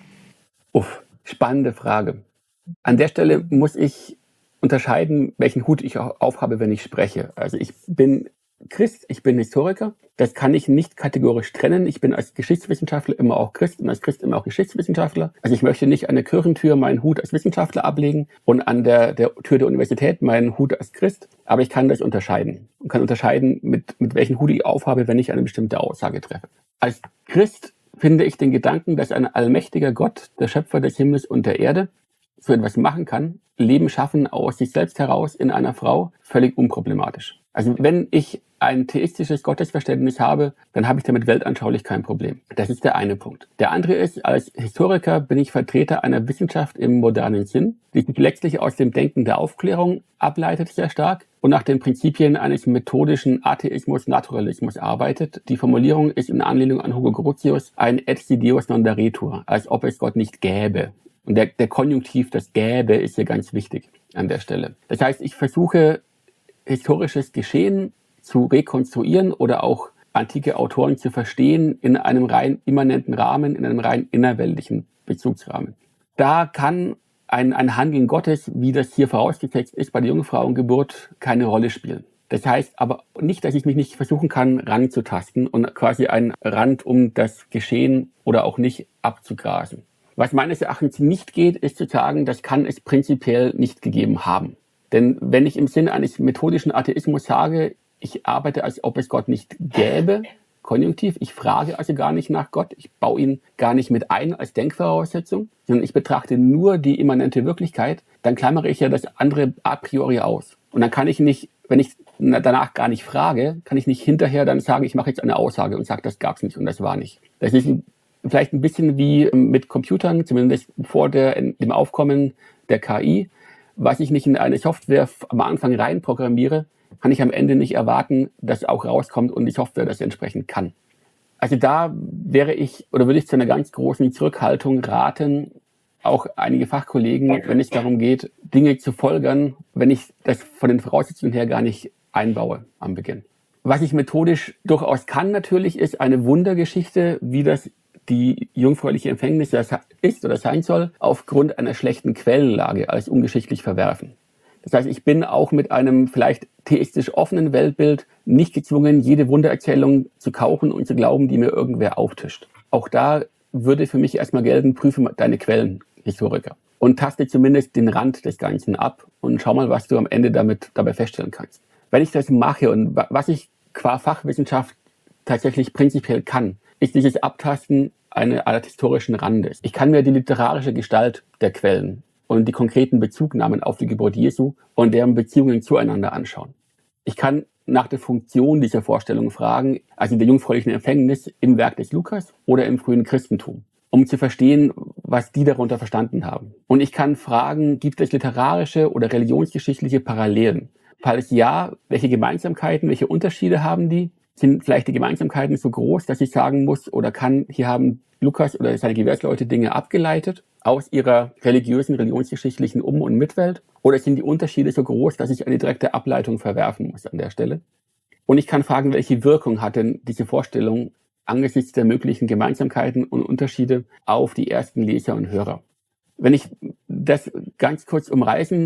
Spannende Frage. An der Stelle muss ich unterscheiden, welchen Hut ich aufhabe, wenn ich spreche. Also ich bin Christ, ich bin Historiker. Das kann ich nicht kategorisch trennen. Ich bin als Geschichtswissenschaftler immer auch Christ und als Christ immer auch Geschichtswissenschaftler. Also ich möchte nicht an der Kirchentür meinen Hut als Wissenschaftler ablegen und an der Tür der Universität meinen Hut als Christ. Aber ich kann das unterscheiden und kann unterscheiden, mit welchen Hut ich aufhabe, wenn ich eine bestimmte Aussage treffe. Als Christ finde ich den Gedanken, dass ein allmächtiger Gott, der Schöpfer des Himmels und der Erde, so etwas machen kann, Leben schaffen aus sich selbst heraus in einer Frau, völlig unproblematisch. Also wenn ich ein theistisches Gottesverständnis habe, dann habe ich damit weltanschaulich kein Problem. Das ist der eine Punkt. Der andere ist, als Historiker bin ich Vertreter einer Wissenschaft im modernen Sinn, die sich letztlich aus dem Denken der Aufklärung ableitet sehr stark und nach den Prinzipien eines methodischen Atheismus-Naturalismus arbeitet. Die Formulierung ist in Anlehnung an Hugo Grotius ein et si Deus non daretur, als ob es Gott nicht gäbe. Und der Konjunktiv, das gäbe, ist hier ganz wichtig an der Stelle. Das heißt, ich versuche, historisches Geschehen zu rekonstruieren oder auch antike Autoren zu verstehen in einem rein immanenten Rahmen, in einem rein innerweltlichen Bezugsrahmen. Da kann ein Handeln Gottes, wie das hier vorausgesetzt ist bei der Jungfrauengeburt, keine Rolle spielen. Das heißt aber nicht, dass ich mich nicht versuchen kann, ranzutasten und quasi einen Rand um das Geschehen oder auch nicht abzugrasen. Was meines Erachtens nicht geht, ist zu sagen, das kann es prinzipiell nicht gegeben haben. Denn wenn ich im Sinne eines methodischen Atheismus sage, ich arbeite, als ob es Gott nicht gäbe, Konjunktiv, ich frage also gar nicht nach Gott, ich baue ihn gar nicht mit ein als Denkvoraussetzung, sondern ich betrachte nur die immanente Wirklichkeit, dann klammere ich ja das andere a priori aus. Und dann kann ich nicht, wenn ich danach gar nicht frage, kann ich nicht hinterher dann sagen, ich mache jetzt eine Aussage und sage, das gab's nicht und das war nicht. Das ist vielleicht ein bisschen wie mit Computern, zumindest vor dem Aufkommen der KI. Was ich nicht in eine Software am Anfang rein programmiere, kann ich am Ende nicht erwarten, dass auch rauskommt und die Software das entsprechend kann. Also da würde ich zu einer ganz großen Zurückhaltung raten, auch einige Fachkollegen, wenn es darum geht, Dinge zu folgern, wenn ich das von den Voraussetzungen her gar nicht einbaue am Beginn. Was ich methodisch durchaus kann natürlich, ist eine Wundergeschichte, wie das die jungfräuliche Empfängnis ist oder sein soll, aufgrund einer schlechten Quellenlage als ungeschichtlich verwerfen. Das heißt, ich bin auch mit einem vielleicht theistisch offenen Weltbild nicht gezwungen, jede Wundererzählung zu kaufen und zu glauben, die mir irgendwer auftischt. Auch da würde für mich erstmal gelten, prüfe deine Quellen, Historiker. Und taste zumindest den Rand des Ganzen ab und schau mal, was du am Ende dabei feststellen kannst. Wenn ich das mache und was ich qua Fachwissenschaft tatsächlich prinzipiell kann, ist dieses Abtasten einer Art historischen Randes. Ich kann mir die literarische Gestalt der Quellen und die konkreten Bezugnahmen auf die Geburt Jesu und deren Beziehungen zueinander anschauen. Ich kann nach der Funktion dieser Vorstellung fragen, also der jungfräulichen Empfängnis im Werk des Lukas oder im frühen Christentum, um zu verstehen, was die darunter verstanden haben. Und ich kann fragen, gibt es literarische oder religionsgeschichtliche Parallelen? Falls ja, welche Gemeinsamkeiten, welche Unterschiede haben die? Sind vielleicht die Gemeinsamkeiten so groß, dass ich sagen muss oder kann, hier haben Lukas oder seine Gewährsleute Dinge abgeleitet aus ihrer religionsgeschichtlichen Um- und Mitwelt? Oder sind die Unterschiede so groß, dass ich eine direkte Ableitung verwerfen muss an der Stelle? Und ich kann fragen, welche Wirkung hat denn diese Vorstellung angesichts der möglichen Gemeinsamkeiten und Unterschiede auf die ersten Leser und Hörer? Wenn ich das ganz kurz umreißen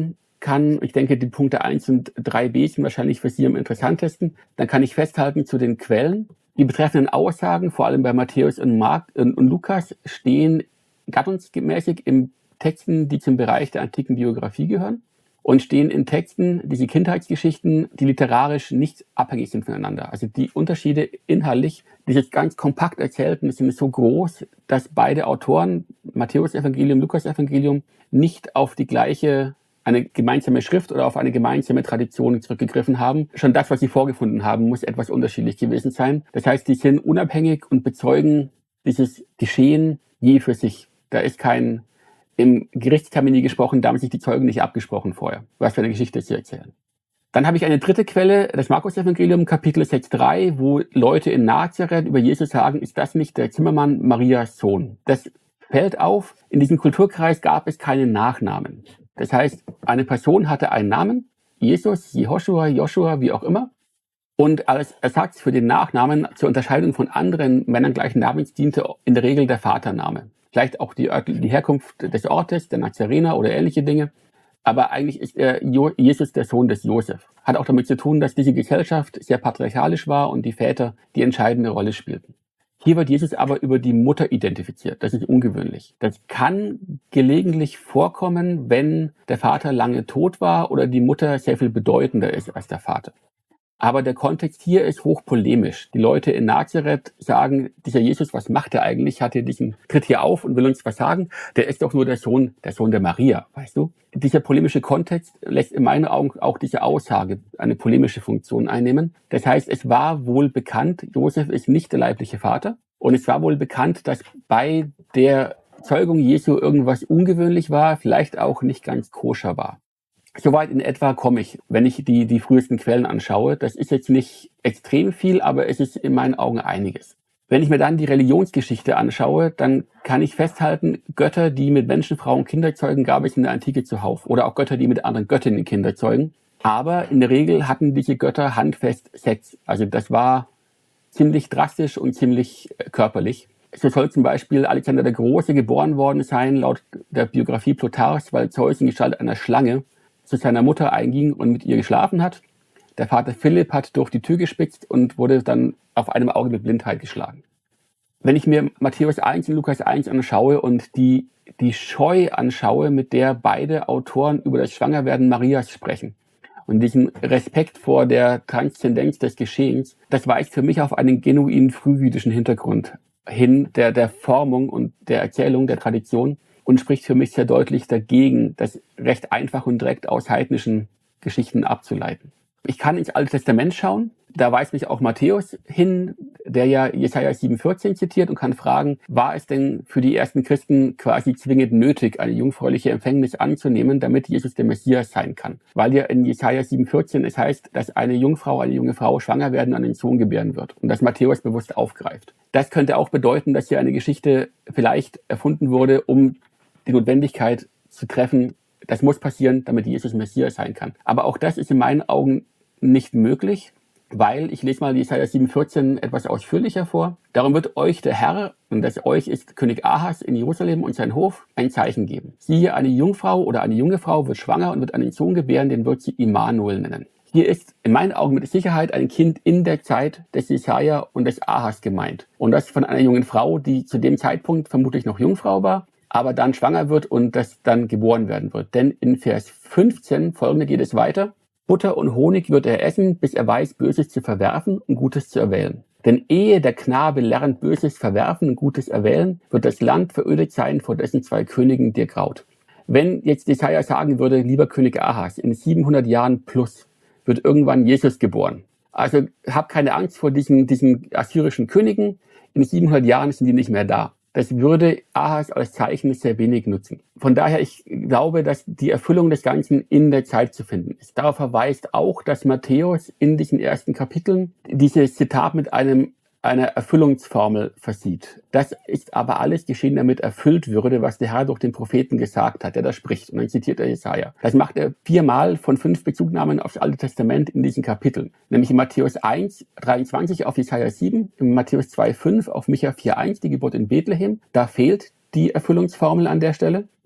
kann, ich denke, die Punkte 1 und 3b sind wahrscheinlich für Sie am interessantesten, dann kann ich festhalten zu den Quellen. Die betreffenden Aussagen, vor allem bei Matthäus und Lukas, stehen gattungsmäßig in Texten, die zum Bereich der antiken Biografie gehören und stehen in Texten, diese Kindheitsgeschichten, die literarisch nicht abhängig sind voneinander. Also die Unterschiede inhaltlich, die jetzt ganz kompakt erzählten, sind so groß, dass beide Autoren, Matthäus-Evangelium, Lukas-Evangelium, nicht auf die gleiche, eine gemeinsame Schrift oder auf eine gemeinsame Tradition zurückgegriffen haben. Schon das, was sie vorgefunden haben, muss etwas unterschiedlich gewesen sein. Das heißt, die sind unabhängig und bezeugen dieses Geschehen je für sich. Da ist kein im Gerichtstermini gesprochen, da haben sich die Zeugen nicht abgesprochen vorher, was für eine Geschichte sie erzählen. Dann habe ich eine dritte Quelle, das Markus-Evangelium, Kapitel 6,3, wo Leute in Nazareth über Jesus sagen, ist das nicht der Zimmermann Marias Sohn? Das fällt auf, in diesem Kulturkreis gab es keinen Nachnamen. Das heißt, eine Person hatte einen Namen, Jesus, Jehoshua, Joshua, wie auch immer. Und als Ersatz für den Nachnamen zur Unterscheidung von anderen Männern gleichen Namens diente in der Regel der Vatername. Vielleicht auch die Herkunft des Ortes, der Nazarener oder ähnliche Dinge. Aber eigentlich ist Jesus der Sohn des Josef. Hat auch damit zu tun, dass diese Gesellschaft sehr patriarchalisch war und die Väter die entscheidende Rolle spielten. Hier wird Jesus aber über die Mutter identifiziert. Das ist ungewöhnlich. Das kann gelegentlich vorkommen, wenn der Vater lange tot war oder die Mutter sehr viel bedeutender ist als der Vater. Aber der Kontext hier ist hochpolemisch. Die Leute in Nazareth sagen, dieser Jesus, was macht er eigentlich? Tritt hier auf und will uns was sagen. Der ist doch nur der Sohn der Maria, weißt du? Dieser polemische Kontext lässt in meinen Augen auch diese Aussage eine polemische Funktion einnehmen. Das heißt, es war wohl bekannt, Josef ist nicht der leibliche Vater. Und es war wohl bekannt, dass bei der Zeugung Jesu irgendwas ungewöhnlich war, vielleicht auch nicht ganz koscher war. Soweit in etwa komme ich, wenn ich die frühesten Quellen anschaue. Das ist jetzt nicht extrem viel, aber es ist in meinen Augen einiges. Wenn ich mir dann die Religionsgeschichte anschaue, dann kann ich festhalten, Götter, die mit Menschen, Frauen, Kinder zeugen, gab es in der Antike zuhauf. Oder auch Götter, die mit anderen Göttinnen Kinder zeugen. Aber in der Regel hatten diese Götter handfest Sex. Also das war ziemlich drastisch und ziemlich körperlich. So soll zum Beispiel Alexander der Große geboren worden sein, laut der Biografie Plutarchs, weil Zeus in Gestalt einer Schlange zu seiner Mutter einging und mit ihr geschlafen hat. Der Vater Philipp hat durch die Tür gespitzt und wurde dann auf einem Auge mit Blindheit geschlagen. Wenn ich mir Matthäus 1 und Lukas 1 anschaue und die Scheu anschaue, mit der beide Autoren über das Schwangerwerden Marias sprechen und diesen Respekt vor der Transzendenz des Geschehens, das weist für mich auf einen genuin frühjüdischen Hintergrund hin, der Formung und der Erzählung, der Tradition, und spricht für mich sehr deutlich dagegen, das recht einfach und direkt aus heidnischen Geschichten abzuleiten. Ich kann ins Alte Testament schauen, da weist mich auch Matthäus hin, der ja Jesaja 7,14 zitiert und kann fragen, war es denn für die ersten Christen quasi zwingend nötig, eine jungfräuliche Empfängnis anzunehmen, damit Jesus der Messias sein kann? Weil ja in Jesaja 7,14 es heißt, dass eine junge Frau schwanger werden und einen Sohn gebären wird und das Matthäus bewusst aufgreift. Das könnte auch bedeuten, dass hier eine Geschichte vielleicht erfunden wurde, um die Notwendigkeit zu treffen, das muss passieren, damit Jesus Messias sein kann. Aber auch das ist in meinen Augen nicht möglich, weil, ich lese mal Jesaja 7,14 etwas ausführlicher vor. Darum wird euch der Herr, und das euch ist König Ahas in Jerusalem und sein Hof, ein Zeichen geben. Siehe, eine Jungfrau oder eine junge Frau wird schwanger und wird einen Sohn gebären, den wird sie Immanuel nennen. Hier ist in meinen Augen mit Sicherheit ein Kind in der Zeit des Jesaja und des Ahas gemeint. Und das von einer jungen Frau, die zu dem Zeitpunkt vermutlich noch Jungfrau war, aber dann schwanger wird und das dann geboren werden wird. Denn in Vers 15 folgende geht es weiter. Butter und Honig wird er essen, bis er weiß, Böses zu verwerfen und Gutes zu erwählen. Denn ehe der Knabe lernt, Böses verwerfen und Gutes erwählen, wird das Land verödet sein, vor dessen 2 Königen dir graut. Wenn jetzt Jesaja sagen würde, lieber König Ahas, in 700 Jahren plus wird irgendwann Jesus geboren. Also hab keine Angst vor diesen assyrischen Königen. In 700 Jahren sind die nicht mehr da. Das würde Ahas als Zeichen sehr wenig nutzen. Von daher, ich glaube, dass die Erfüllung des Ganzen in der Zeit zu finden ist. Darauf verweist auch, dass Matthäus in diesen ersten Kapiteln dieses Zitat mit einer Erfüllungsformel versieht. Das ist aber alles geschehen, damit erfüllt würde, was der Herr durch den Propheten gesagt hat, der da spricht. Und dann zitiert er Jesaja. Das macht er 4-mal von 5 Bezugnahmen aufs Alte Testament in diesen Kapiteln. Nämlich in Matthäus 1, 23 auf Jesaja 7, in Matthäus 2, 5 auf Micha 4, 1, die Geburt in Bethlehem. Da fehlt die Erfüllungsformel an der Stelle.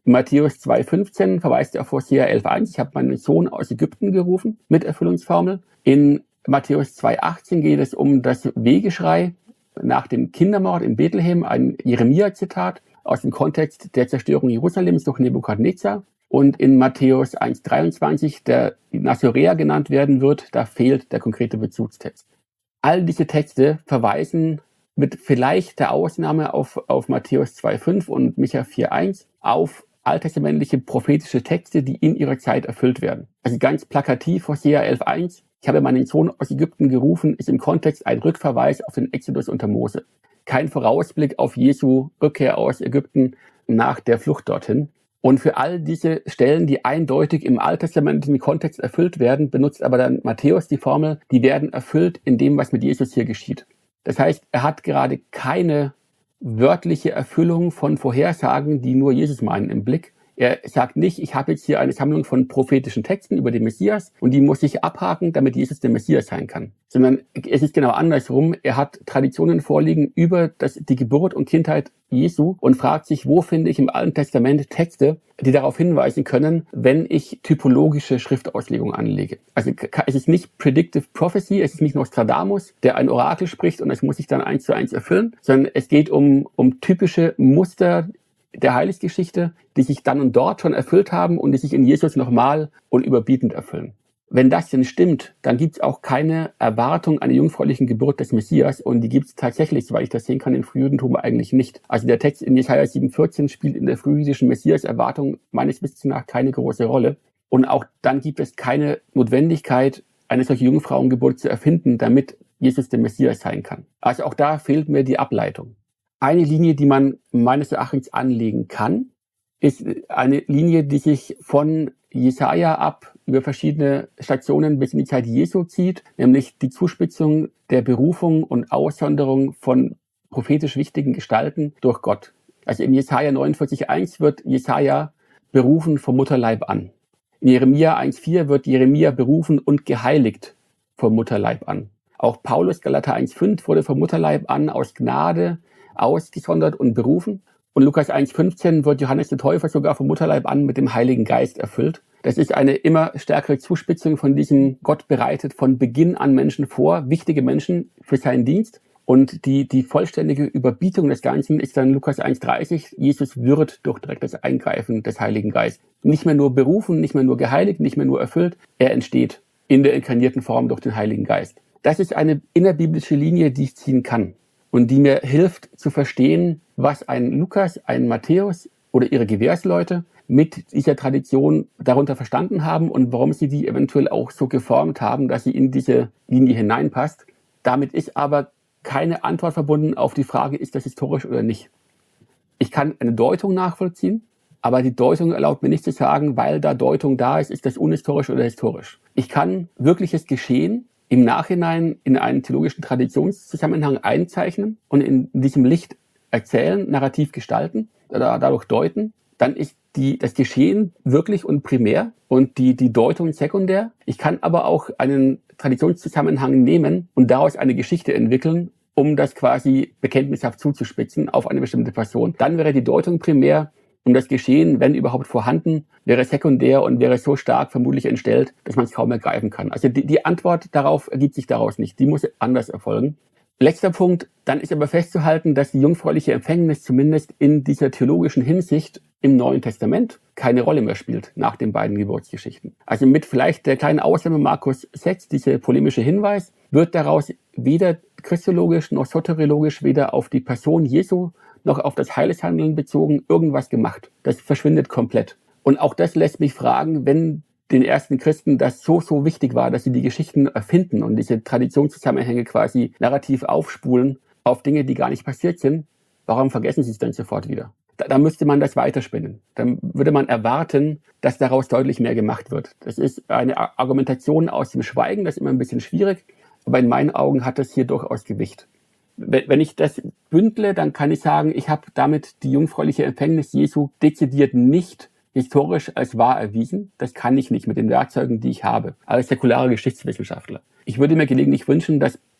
In Matthäus 2,15 verweist er auf Hosea 11,1, ich habe meinen Sohn aus Ägypten gerufen, mit Erfüllungsformel. In Matthäus 2,18 geht es um das Wehgeschrei nach dem Kindermord in Bethlehem, ein Jeremia-Zitat aus dem Kontext der Zerstörung Jerusalems durch Nebukadnezar. Und in Matthäus 1,23, der Nazoräer genannt werden wird, da fehlt der konkrete Bezugstext. All diese Texte verweisen mit vielleicht der Ausnahme auf Matthäus 2,5 und Micha 4,1 auf alttestamentliche prophetische Texte, die in ihrer Zeit erfüllt werden. Also ganz plakativ Hosea 11,1, ich habe meinen Sohn aus Ägypten gerufen, ist im Kontext ein Rückverweis auf den Exodus unter Mose. Kein Vorausblick auf Jesu Rückkehr aus Ägypten nach der Flucht dorthin. Und für all diese Stellen, die eindeutig im alttestamentlichen Kontext erfüllt werden, benutzt aber dann Matthäus die Formel, die werden erfüllt in dem, was mit Jesus hier geschieht. Das heißt, er hat gerade keine wörtliche Erfüllung von Vorhersagen, die nur Jesus meinen, im Blick. Er sagt nicht, ich habe jetzt hier eine Sammlung von prophetischen Texten über den Messias und die muss ich abhaken, damit Jesus der Messias sein kann. Sondern es ist genau andersrum. Er hat Traditionen vorliegen über die Geburt und Kindheit Jesu und fragt sich, wo finde ich im Alten Testament Texte, die darauf hinweisen können, wenn ich typologische Schriftauslegung anlege. Also es ist nicht Predictive Prophecy, es ist nicht Nostradamus, der ein Orakel spricht und es muss sich dann 1:1 erfüllen, sondern es geht um typische Muster der Heilsgeschichte, die sich dann und dort schon erfüllt haben und die sich in Jesus nochmal und überbietend erfüllen. Wenn das denn stimmt, dann gibt es auch keine Erwartung einer jungfräulichen Geburt des Messias und die gibt es tatsächlich, soweit ich das sehen kann, im Frühjudentum eigentlich nicht. Also der Text in Jesaja 7,14 spielt in der frühjüdischen Messias-Erwartung meines Wissens nach keine große Rolle. Und auch dann gibt es keine Notwendigkeit, eine solche Jungfrauengeburt zu erfinden, damit Jesus der Messias sein kann. Also auch da fehlt mir die Ableitung. Eine Linie, die man meines Erachtens anlegen kann, ist eine Linie, die sich von Jesaja ab über verschiedene Stationen bis in die Zeit Jesu zieht, nämlich die Zuspitzung der Berufung und Aussonderung von prophetisch wichtigen Gestalten durch Gott. Also in Jesaja 49,1 wird Jesaja berufen vom Mutterleib an. In Jeremia 1,4 wird Jeremia berufen und geheiligt vom Mutterleib an. Auch Paulus, Galater 1,5, wurde vom Mutterleib an aus Gnade ausgesondert und berufen. Und Lukas 1,15 wird Johannes der Täufer sogar vom Mutterleib an mit dem Heiligen Geist erfüllt. Das ist eine immer stärkere Zuspitzung von diesem Gott bereitet von Beginn an Menschen vor, wichtige Menschen für seinen Dienst. Und die vollständige Überbietung des Ganzen ist dann Lukas 1,30. Jesus wird durch direktes Eingreifen des Heiligen Geistes nicht mehr nur berufen, nicht mehr nur geheiligt, nicht mehr nur erfüllt. Er entsteht in der inkarnierten Form durch den Heiligen Geist. Das ist eine innerbiblische Linie, die ich ziehen kann. Und die mir hilft zu verstehen, was ein Lukas, ein Matthäus oder ihre Gewährsleute mit dieser Tradition darunter verstanden haben und warum sie die eventuell auch so geformt haben, dass sie in diese Linie hineinpasst. Damit ist aber keine Antwort verbunden auf die Frage, ist das historisch oder nicht. Ich kann eine Deutung nachvollziehen, aber die Deutung erlaubt mir nicht zu sagen, weil da Deutung da ist das unhistorisch oder historisch. Ich kann wirkliches Geschehen im Nachhinein in einen theologischen Traditionszusammenhang einzeichnen und in diesem Licht erzählen, narrativ gestalten, dadurch deuten, dann ist das Geschehen wirklich und primär und die Deutung sekundär. Ich kann aber auch einen Traditionszusammenhang nehmen und daraus eine Geschichte entwickeln, um das quasi bekenntnishaft zuzuspitzen auf eine bestimmte Person. Dann wäre die Deutung primär und das Geschehen, wenn überhaupt vorhanden, wäre sekundär und wäre so stark vermutlich entstellt, dass man es kaum ergreifen kann. Also die Antwort darauf ergibt sich daraus nicht. Die muss anders erfolgen. Letzter Punkt, dann ist aber festzuhalten, dass die jungfräuliche Empfängnis zumindest in dieser theologischen Hinsicht im Neuen Testament keine Rolle mehr spielt nach den beiden Geburtsgeschichten. Also mit vielleicht der kleinen Ausnahme Markus 6, dieser polemische Hinweis, wird daraus weder christologisch noch soteriologisch, weder auf die Person Jesu noch auf das Heilshandeln bezogen irgendwas gemacht. Das verschwindet komplett. Und auch das lässt mich fragen, wenn den ersten Christen das so wichtig war, dass sie die Geschichten erfinden und diese Traditionszusammenhänge quasi narrativ aufspulen auf Dinge, die gar nicht passiert sind, warum vergessen sie es dann sofort wieder? Da müsste man das weiterspinnen. Dann würde man erwarten, dass daraus deutlich mehr gemacht wird. Das ist eine Argumentation aus dem Schweigen, das ist immer ein bisschen schwierig, aber in meinen Augen hat das hier durchaus Gewicht. Wenn ich das bündle, dann kann ich sagen, ich habe damit die jungfräuliche Empfängnis Jesu dezidiert nicht historisch als wahr erwiesen. Das kann ich nicht mit den Werkzeugen, die ich habe, als säkularer Geschichtswissenschaftler. Ich würde mir gelegentlich wünschen, dass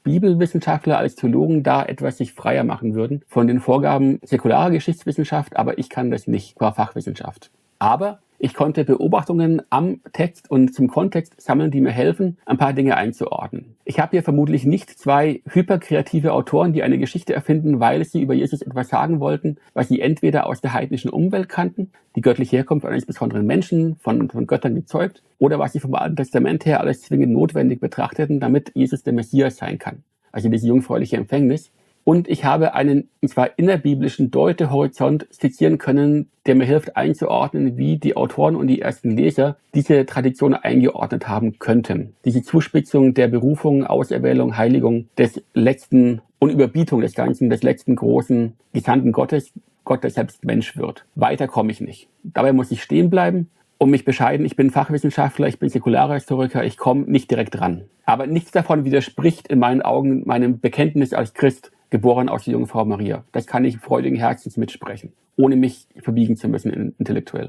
Bibelwissenschaftler, als Theologen da etwas sich freier machen würden von den Vorgaben säkularer Geschichtswissenschaft, aber ich kann das nicht qua Fachwissenschaft. Aber ich konnte Beobachtungen am Text und zum Kontext sammeln, die mir helfen, ein paar Dinge einzuordnen. Ich habe hier vermutlich nicht zwei hyperkreative Autoren, die eine Geschichte erfinden, weil sie über Jesus etwas sagen wollten, was sie entweder aus der heidnischen Umwelt kannten, die göttliche Herkunft eines besonderen Menschen, von Göttern gezeugt, oder was sie vom Alten Testament her alles zwingend notwendig betrachteten, damit Jesus der Messias sein kann. Also diese jungfräuliche Empfängnis. Und ich habe einen, und zwar innerbiblischen Deutehorizont skizzieren können, der mir hilft einzuordnen, wie die Autoren und die ersten Leser diese Tradition eingeordnet haben könnten. Diese Zuspitzung der Berufung, Auserwählung, Heiligung des letzten und Überbietung des Ganzen, des letzten großen Gesandten Gottes, Gott, der selbst Mensch wird. Weiter komme ich nicht. Dabei muss ich stehen bleiben und mich bescheiden. Ich bin Fachwissenschaftler, ich bin säkularer Historiker, ich komme nicht direkt ran. Aber nichts davon widerspricht in meinen Augen meinem Bekenntnis als Christ, geboren aus der Jungfrau Maria. Das kann ich freudigen Herzens mitsprechen, ohne mich verbiegen zu müssen intellektuell.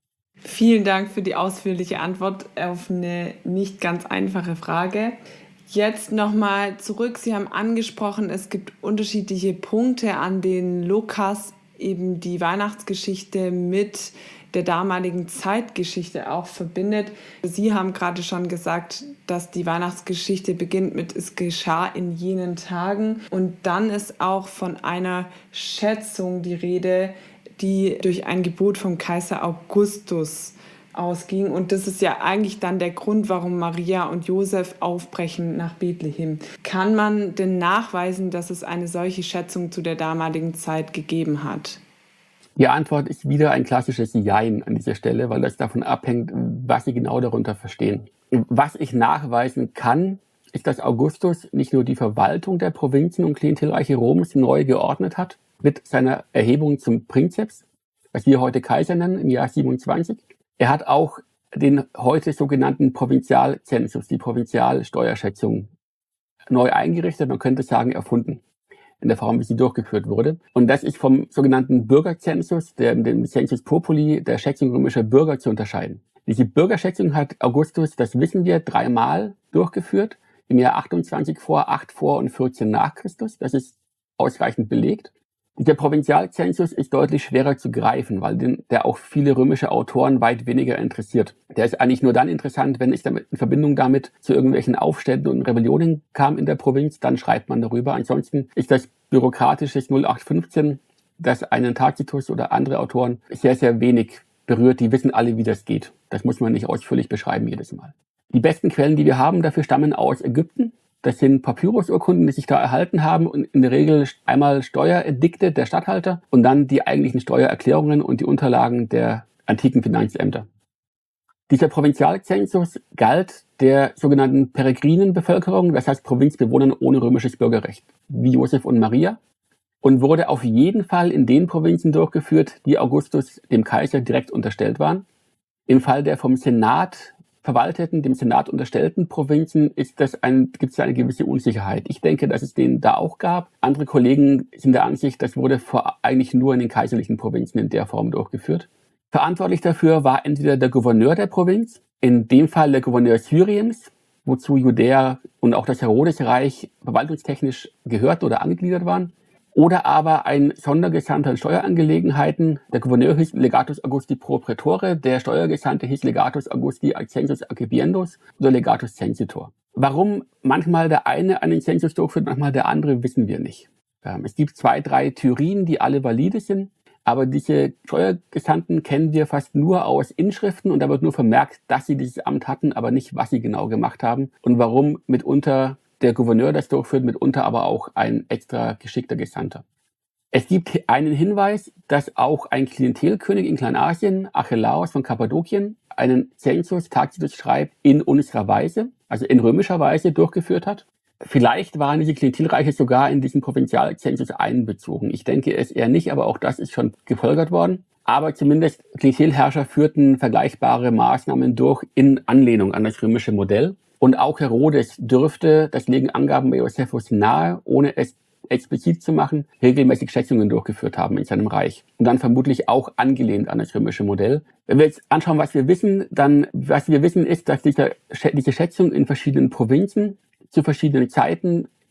Vielen Dank für die ausführliche Antwort auf eine nicht ganz einfache Frage. Jetzt nochmal zurück. Sie haben angesprochen, es gibt unterschiedliche Punkte, an denen Lukas eben die Weihnachtsgeschichte mit der damaligen Zeitgeschichte auch verbindet. Sie haben gerade schon gesagt, dass die Weihnachtsgeschichte beginnt mit "Es geschah in jenen Tagen", und dann ist auch von einer Schätzung die Rede, die durch ein Gebot vom Kaiser Augustus ausging. Und das ist ja eigentlich dann der Grund, warum Maria und Josef aufbrechen nach Bethlehem. Kann man denn nachweisen, dass es eine solche Schätzung zu der damaligen Zeit gegeben hat? Die Antwort ist wieder ein klassisches Jein an dieser Stelle, weil das davon abhängt, was Sie genau darunter verstehen. Was ich nachweisen kann, ist, dass Augustus nicht nur die Verwaltung der Provinzen und Klientelreiche Roms neu geordnet hat, mit seiner Erhebung zum Prinzeps, was wir heute Kaiser nennen, im Jahr 27. Er hat auch den heute sogenannten Provinzialzensus, die Provinzialsteuerschätzung, neu eingerichtet, man könnte sagen erfunden, in der Form, wie sie durchgeführt wurde. Und das ist vom sogenannten Bürgerzensus, dem Census Populi, der Schätzung römischer Bürger, zu unterscheiden. Diese Bürgerschätzung hat Augustus, das wissen wir, 3-mal durchgeführt, im Jahr 28 vor, 8 vor und 14 nach Christus. Das ist ausreichend belegt. Der Provinzialzensus ist deutlich schwerer zu greifen, weil der auch viele römische Autoren weit weniger interessiert. Der ist eigentlich nur dann interessant, wenn es damit in Verbindung damit zu irgendwelchen Aufständen und Rebellionen kam in der Provinz, dann schreibt man darüber. Ansonsten ist das bürokratische 0815, das einen Tacitus oder andere Autoren sehr, sehr wenig berührt. Die wissen alle, wie das geht. Das muss man nicht ausführlich beschreiben jedes Mal. Die besten Quellen, die wir haben, dafür stammen aus Ägypten. Das sind Papyrusurkunden, die sich da erhalten haben, und in der Regel einmal Steueredikte der Statthalter und dann die eigentlichen Steuererklärungen und die Unterlagen der antiken Finanzämter. Dieser Provinzialzensus galt der sogenannten Peregrinenbevölkerung, das heißt Provinzbewohnern ohne römisches Bürgerrecht, wie Josef und Maria, und wurde auf jeden Fall in den Provinzen durchgeführt, die Augustus dem Kaiser direkt unterstellt waren. Im Fall der vom Senat verwalteten, dem Senat unterstellten Provinzen gibt es eine gewisse Unsicherheit. Ich denke, dass es den da auch gab. Andere Kollegen sind der Ansicht, das wurde eigentlich nur in den kaiserlichen Provinzen in der Form durchgeführt. Verantwortlich dafür war entweder der Gouverneur der Provinz, in dem Fall der Gouverneur Syriens, wozu Judäa und auch das Herodesreich verwaltungstechnisch gehört oder angegliedert waren, oder aber ein Sondergesandter in Steuerangelegenheiten. Der Gouverneur hieß Legatus Augusti pro praetore, der Steuergesandte hieß Legatus Augusti census accipiendus oder Legatus censitator. Warum manchmal der eine einen Zensus durchführt, manchmal der andere, wissen wir nicht. Es gibt 2, 3 Theorien, die alle valide sind, aber diese Steuergesandten kennen wir fast nur aus Inschriften, und da wird nur vermerkt, dass sie dieses Amt hatten, aber nicht, was sie genau gemacht haben und warum mitunter der Gouverneur das durchführt, mitunter aber auch ein extra geschickter Gesandter. Es gibt einen Hinweis, dass auch ein Klientelkönig in Kleinasien, Archelaos von Kappadokien, einen Zensus, Tacitus schreibt, in unserer Weise, also in römischer Weise durchgeführt hat. Vielleicht waren diese Klientelreiche sogar in diesen Provinzialzensus einbezogen. Ich denke es eher nicht, aber auch das ist schon gefolgert worden. Aber zumindest Klientelherrscher führten vergleichbare Maßnahmen durch in Anlehnung an das römische Modell. Und auch Herodes dürfte, das legen Angaben bei Josephus nahe, ohne es explizit zu machen, regelmäßig Schätzungen durchgeführt haben in seinem Reich. Und dann vermutlich auch angelehnt an das römische Modell. Wenn wir jetzt anschauen, was wir wissen, ist, dass diese Schätzung in verschiedenen Provinzen zu verschiedenen Zeiten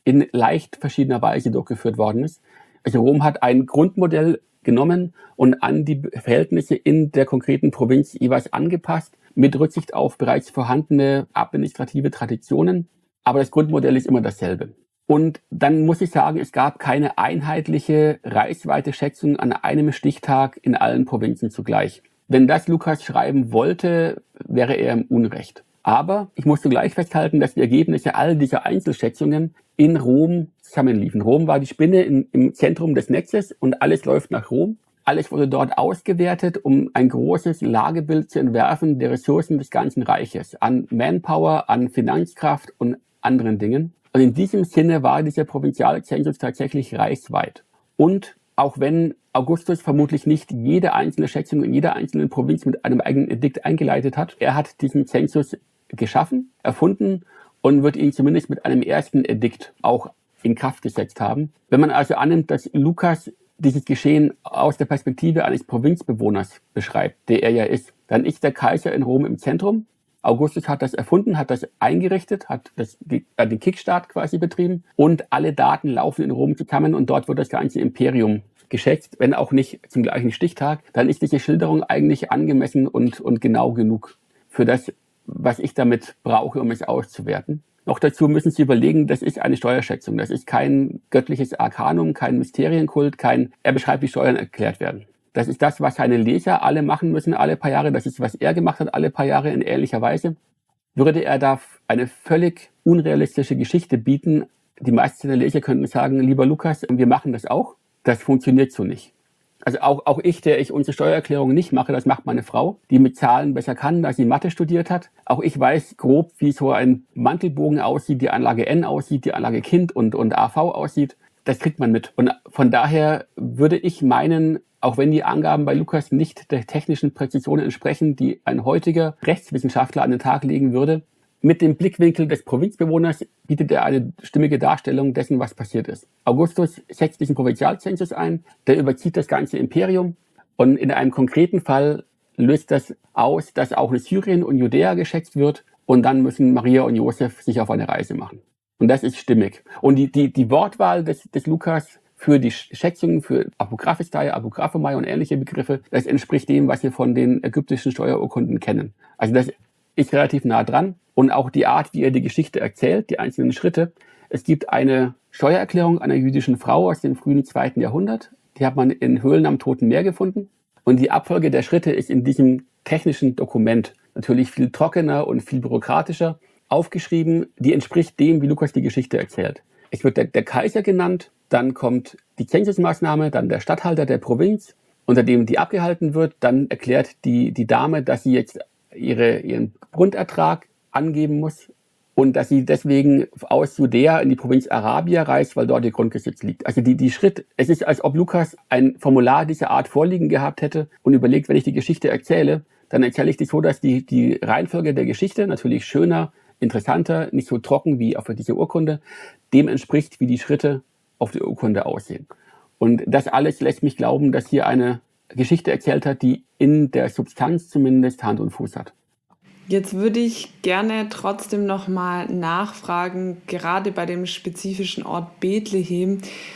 in leicht verschiedener Weise durchgeführt worden ist. Also Rom hat ein Grundmodell genommen und an die Verhältnisse in der konkreten Provinz jeweils angepasst, mit Rücksicht auf bereits vorhandene administrative Traditionen. Aber das Grundmodell ist immer dasselbe. Und dann muss ich sagen, es gab keine einheitliche reichsweite Schätzung an einem Stichtag in allen Provinzen zugleich. Wenn das Lukas schreiben wollte, wäre er im Unrecht. Aber ich muss zugleich festhalten, dass die Ergebnisse all dieser Einzelschätzungen in Rom zusammenliefen. Rom war die Spinne im Zentrum des Netzes und alles läuft nach Rom. Alles wurde dort ausgewertet, um ein großes Lagebild zu entwerfen der Ressourcen des ganzen Reiches an Manpower, an Finanzkraft und anderen Dingen. Und in diesem Sinne war dieser Provinzialzensus tatsächlich reichsweit. Und auch wenn Augustus vermutlich nicht jede einzelne Schätzung in jeder einzelnen Provinz mit einem eigenen Edikt eingeleitet hat, er hat diesen Zensus geschaffen, erfunden und wird ihn zumindest mit einem ersten Edikt auch in Kraft gesetzt haben. Wenn man also annimmt, dass Lukas dieses Geschehen aus der Perspektive eines Provinzbewohners beschreibt, der er ja ist, dann ist der Kaiser in Rom im Zentrum. Augustus hat das erfunden, hat das eingerichtet, hat den Kickstart quasi betrieben und alle Daten laufen in Rom zusammen und dort wird das ganze Imperium geschätzt, wenn auch nicht zum gleichen Stichtag. Dann ist diese Schilderung eigentlich angemessen und genau genug für das, was ich damit brauche, um es auszuwerten. Noch dazu müssen Sie überlegen, das ist eine Steuerschätzung. Das ist kein göttliches Arkanum, kein Mysterienkult, er beschreibt, wie Steuern erklärt werden. Das ist das, was seine Leser alle machen müssen, alle paar Jahre. Das ist, was er gemacht hat, alle paar Jahre in ähnlicher Weise. Würde er da eine völlig unrealistische Geschichte bieten, die meisten der Leser könnten sagen, lieber Lukas, wir machen das auch. Das funktioniert so nicht. Also auch ich, der ich unsere Steuererklärung nicht mache, das macht meine Frau, die mit Zahlen besser kann, da sie Mathe studiert hat. Auch ich weiß grob, wie so ein Mantelbogen aussieht, die Anlage N aussieht, die Anlage Kind und AV aussieht. Das kriegt man mit. Und von daher würde ich meinen, auch wenn die Angaben bei Lukas nicht der technischen Präzision entsprechen, die ein heutiger Rechtswissenschaftler an den Tag legen würde, mit dem Blickwinkel des Provinzbewohners bietet er eine stimmige Darstellung dessen, was passiert ist. Augustus setzt diesen Provinzialzensus ein, der überzieht das ganze Imperium und in einem konkreten Fall löst das aus, dass auch in Syrien und Judäa geschätzt wird und dann müssen Maria und Josef sich auf eine Reise machen. Und das ist stimmig. Und die Wortwahl des Lukas für die Schätzungen, für Apokryphistei, Apographomai und ähnliche Begriffe, das entspricht dem, was wir von den ägyptischen Steuerurkunden kennen. Also das ist relativ nah dran. Und auch die Art, wie er die Geschichte erzählt, die einzelnen Schritte. Es gibt eine Steuererklärung einer jüdischen Frau aus dem frühen 2. Jahrhundert. Die hat man in Höhlen am Toten Meer gefunden. Und die Abfolge der Schritte ist in diesem technischen Dokument natürlich viel trockener und viel bürokratischer aufgeschrieben. Die entspricht dem, wie Lukas die Geschichte erzählt. Es wird der Kaiser genannt, dann kommt die Zensusmaßnahme, dann der Statthalter der Provinz, unter dem die abgehalten wird. Dann erklärt die Dame, dass sie jetzt ihren Grundertrag angeben muss und dass sie deswegen aus Judäa in die Provinz Arabia reist, weil dort ihr Grundbesitz liegt. Also es ist, als ob Lukas ein Formular dieser Art vorliegen gehabt hätte und überlegt, wenn ich die Geschichte erzähle, dann erzähle ich das so, dass die Reihenfolge der Geschichte natürlich schöner, interessanter, nicht so trocken wie auf dieser Urkunde, dem entspricht, wie die Schritte auf der Urkunde aussehen. Und das alles lässt mich glauben, dass hier eine Geschichte erzählt hat, die in der Substanz zumindest Hand und Fuß hat. Jetzt würde ich gerne trotzdem nochmal nachfragen, gerade bei dem spezifischen Ort Bethlehem.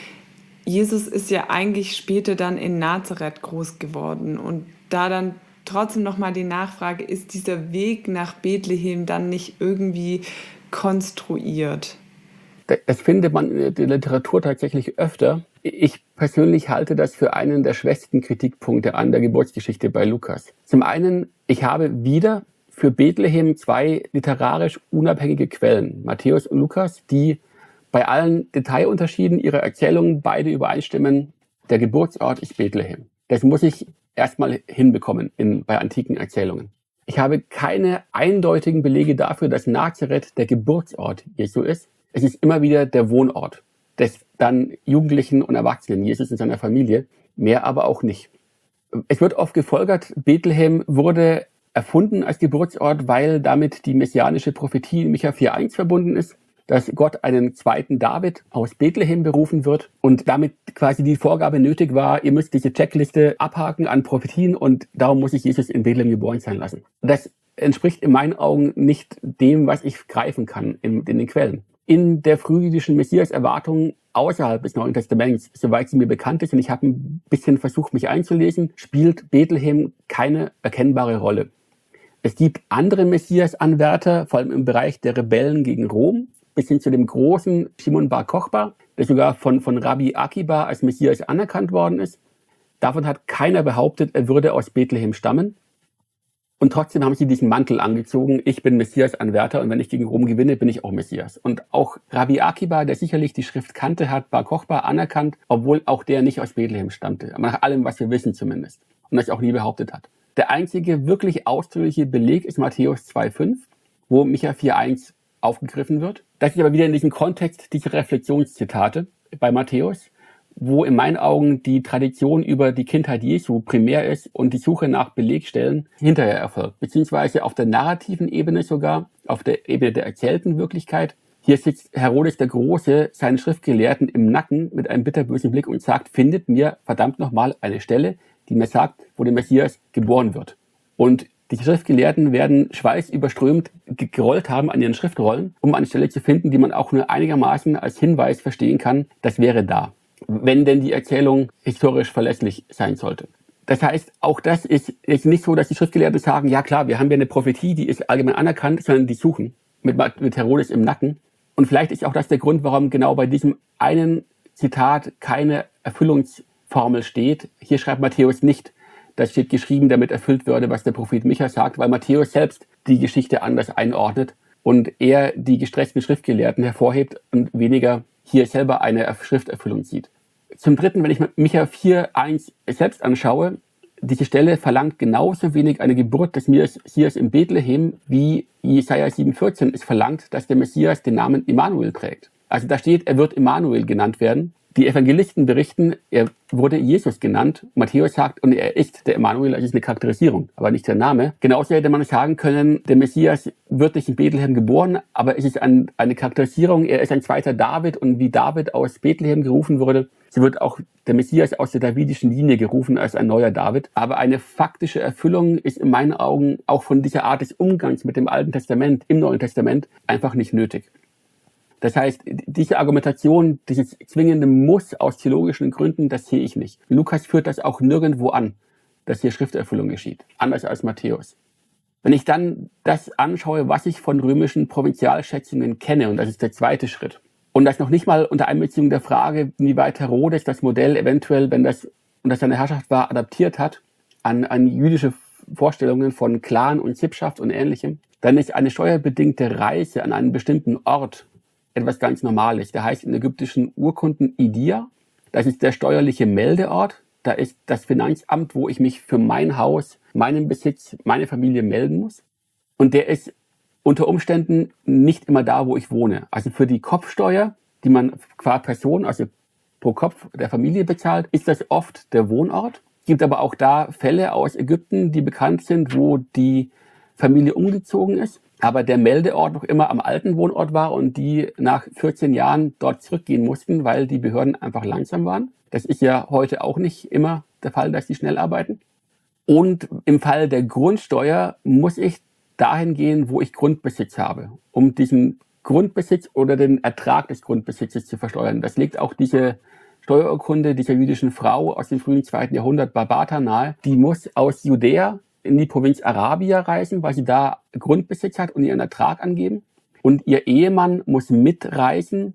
Jesus ist ja eigentlich später dann in Nazareth groß geworden und da dann trotzdem nochmal die Nachfrage, ist dieser Weg nach Bethlehem dann nicht irgendwie konstruiert? Das findet man in der Literatur tatsächlich öfter. Ich persönlich halte das für einen der schwächsten Kritikpunkte an der Geburtsgeschichte bei Lukas. Zum einen, ich habe wieder für Bethlehem 2 literarisch unabhängige Quellen, Matthäus und Lukas, die bei allen Detailunterschieden ihrer Erzählungen beide übereinstimmen, der Geburtsort ist Bethlehem. Das muss ich erstmal hinbekommen bei antiken Erzählungen. Ich habe keine eindeutigen Belege dafür, dass Nazareth der Geburtsort Jesu ist. Es ist immer wieder der Wohnort des dann Jugendlichen und Erwachsenen, Jesus und seiner Familie, mehr aber auch nicht. Es wird oft gefolgert, Bethlehem wurde erfunden als Geburtsort, weil damit die messianische Prophetie in Micha 4,1 verbunden ist, dass Gott einen zweiten David aus Bethlehem berufen wird und damit quasi die Vorgabe nötig war, ihr müsst diese Checkliste abhaken an Prophetien und darum muss sich Jesus in Bethlehem geboren sein lassen. Das entspricht in meinen Augen nicht dem, was ich greifen kann in den Quellen. in der frühjüdischen Messias-Erwartung außerhalb des Neuen Testaments, soweit sie mir bekannt ist, und ich habe ein bisschen versucht, mich einzulesen, spielt Bethlehem keine erkennbare Rolle. Es gibt andere Messias-Anwärter, vor allem im Bereich der Rebellen gegen Rom, bis hin zu dem großen Shimon Bar Kochba, der sogar von Rabbi Akiba als Messias anerkannt worden ist. Davon hat keiner behauptet, er würde aus Bethlehem stammen. Und trotzdem haben sie diesen Mantel angezogen, ich bin Messias-Anwärter und wenn ich gegen Rom gewinne, bin ich auch Messias. Und auch Rabbi Akiba, der sicherlich die Schrift kannte, hat Bar Kochba anerkannt, obwohl auch der nicht aus Bethlehem stammte. Aber nach allem, was wir wissen zumindest. Und das auch nie behauptet hat. Der einzige wirklich ausdrückliche Beleg ist Matthäus 2,5, wo Micha 4,1 aufgegriffen wird. Das ist aber wieder in diesem Kontext dieser Reflexionszitate bei Matthäus, wo in meinen Augen die Tradition über die Kindheit Jesu primär ist und die Suche nach Belegstellen hinterher erfolgt. Beziehungsweise auf der narrativen Ebene sogar, auf der Ebene der erzählten Wirklichkeit. Hier sitzt Herodes der Große seinen Schriftgelehrten im Nacken mit einem bitterbösen Blick und sagt, findet mir verdammt nochmal eine Stelle, die mir sagt, wo der Messias geboren wird. Und die Schriftgelehrten werden schweißüberströmt gerollt haben an ihren Schriftrollen, um eine Stelle zu finden, die man auch nur einigermaßen als Hinweis verstehen kann, das wäre da. Wenn denn die Erzählung historisch verlässlich sein sollte. Das heißt, auch das ist nicht so, dass die Schriftgelehrten sagen, ja klar, wir haben ja eine Prophetie, die ist allgemein anerkannt, sondern die suchen mit Herodes im Nacken. Und vielleicht ist auch das der Grund, warum genau bei diesem einen Zitat keine Erfüllungsformel steht. Hier schreibt Matthäus nicht, das steht geschrieben, damit erfüllt würde, was der Prophet Micha sagt, weil Matthäus selbst die Geschichte anders einordnet und er die gestressten Schriftgelehrten hervorhebt und weniger hier selber eine Schrifterfüllung sieht. Zum Dritten, wenn ich Micha 4,1 selbst anschaue, diese Stelle verlangt genauso wenig eine Geburt des Messias in Bethlehem, wie Jesaja 7,14 es verlangt, dass der Messias den Namen Immanuel trägt. Also da steht, er wird Immanuel genannt werden. Die Evangelisten berichten, er wurde Jesus genannt. Matthäus sagt, und er ist der Immanuel, das ist eine Charakterisierung, aber nicht der Name. Genauso hätte man sagen können, der Messias wird nicht in Bethlehem geboren, aber es ist eine Charakterisierung, er ist ein zweiter David und wie David aus Bethlehem gerufen wurde, so wird auch der Messias aus der davidischen Linie gerufen als ein neuer David. Aber eine faktische Erfüllung ist in meinen Augen auch von dieser Art des Umgangs mit dem Alten Testament, im Neuen Testament, einfach nicht nötig. Das heißt, diese Argumentation, dieses zwingende Muss aus theologischen Gründen, das sehe ich nicht. Lukas führt das auch nirgendwo an, dass hier Schrifterfüllung geschieht, anders als Matthäus. Wenn ich dann das anschaue, was ich von römischen Provinzialschätzungen kenne, und das ist der zweite Schritt, und das noch nicht mal unter Einbeziehung der Frage, inwieweit Herodes das Modell eventuell, wenn das unter seiner Herrschaft war, adaptiert hat an jüdische Vorstellungen von Clan und Sippschaft und Ähnlichem, dann ist eine steuerbedingte Reise an einen bestimmten Ort etwas ganz Normales. Der heißt in ägyptischen Urkunden Idia. Das ist der steuerliche Meldeort. Da ist das Finanzamt, wo ich mich für mein Haus, meinen Besitz, meine Familie melden muss. Und der ist unter Umständen nicht immer da, wo ich wohne. Also für die Kopfsteuer, die man qua Person, also pro Kopf der Familie bezahlt, ist das oft der Wohnort. Es gibt aber auch da Fälle aus Ägypten, die bekannt sind, wo die Familie umgezogen ist, aber der Meldeort noch immer am alten Wohnort war und die nach 14 Jahren dort zurückgehen mussten, weil die Behörden einfach langsam waren. Das ist ja heute auch nicht immer der Fall, dass die schnell arbeiten. Und im Fall der Grundsteuer muss ich dahin gehen, wo ich Grundbesitz habe, um diesen Grundbesitz oder den Ertrag des Grundbesitzes zu versteuern. Das legt auch diese Steuerurkunde dieser jüdischen Frau aus dem frühen 2. Jahrhundert Barbata nahe. Die muss aus Judäa in die Provinz Arabia reisen, weil sie da Grundbesitz hat und ihren Ertrag angeben. Und ihr Ehemann muss mitreisen,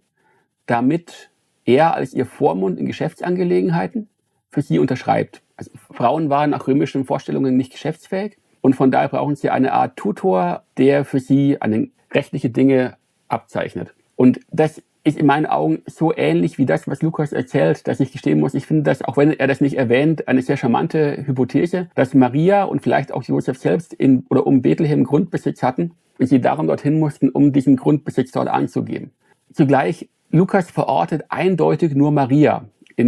damit er als ihr Vormund in Geschäftsangelegenheiten für sie unterschreibt. Also Frauen waren nach römischen Vorstellungen nicht geschäftsfähig und von daher brauchen sie eine Art Tutor, der für sie rechtliche Dinge abzeichnet. Und das ist in meinen Augen so ähnlich wie das, was Lukas erzählt, dass ich gestehen muss, ich finde das, auch wenn er das nicht erwähnt, eine sehr charmante Hypothese, dass Maria und vielleicht auch Josef selbst um Bethlehem Grundbesitz hatten und sie darum dorthin mussten, um diesen Grundbesitz dort anzugeben. Zugleich, Lukas verortet eindeutig nur Maria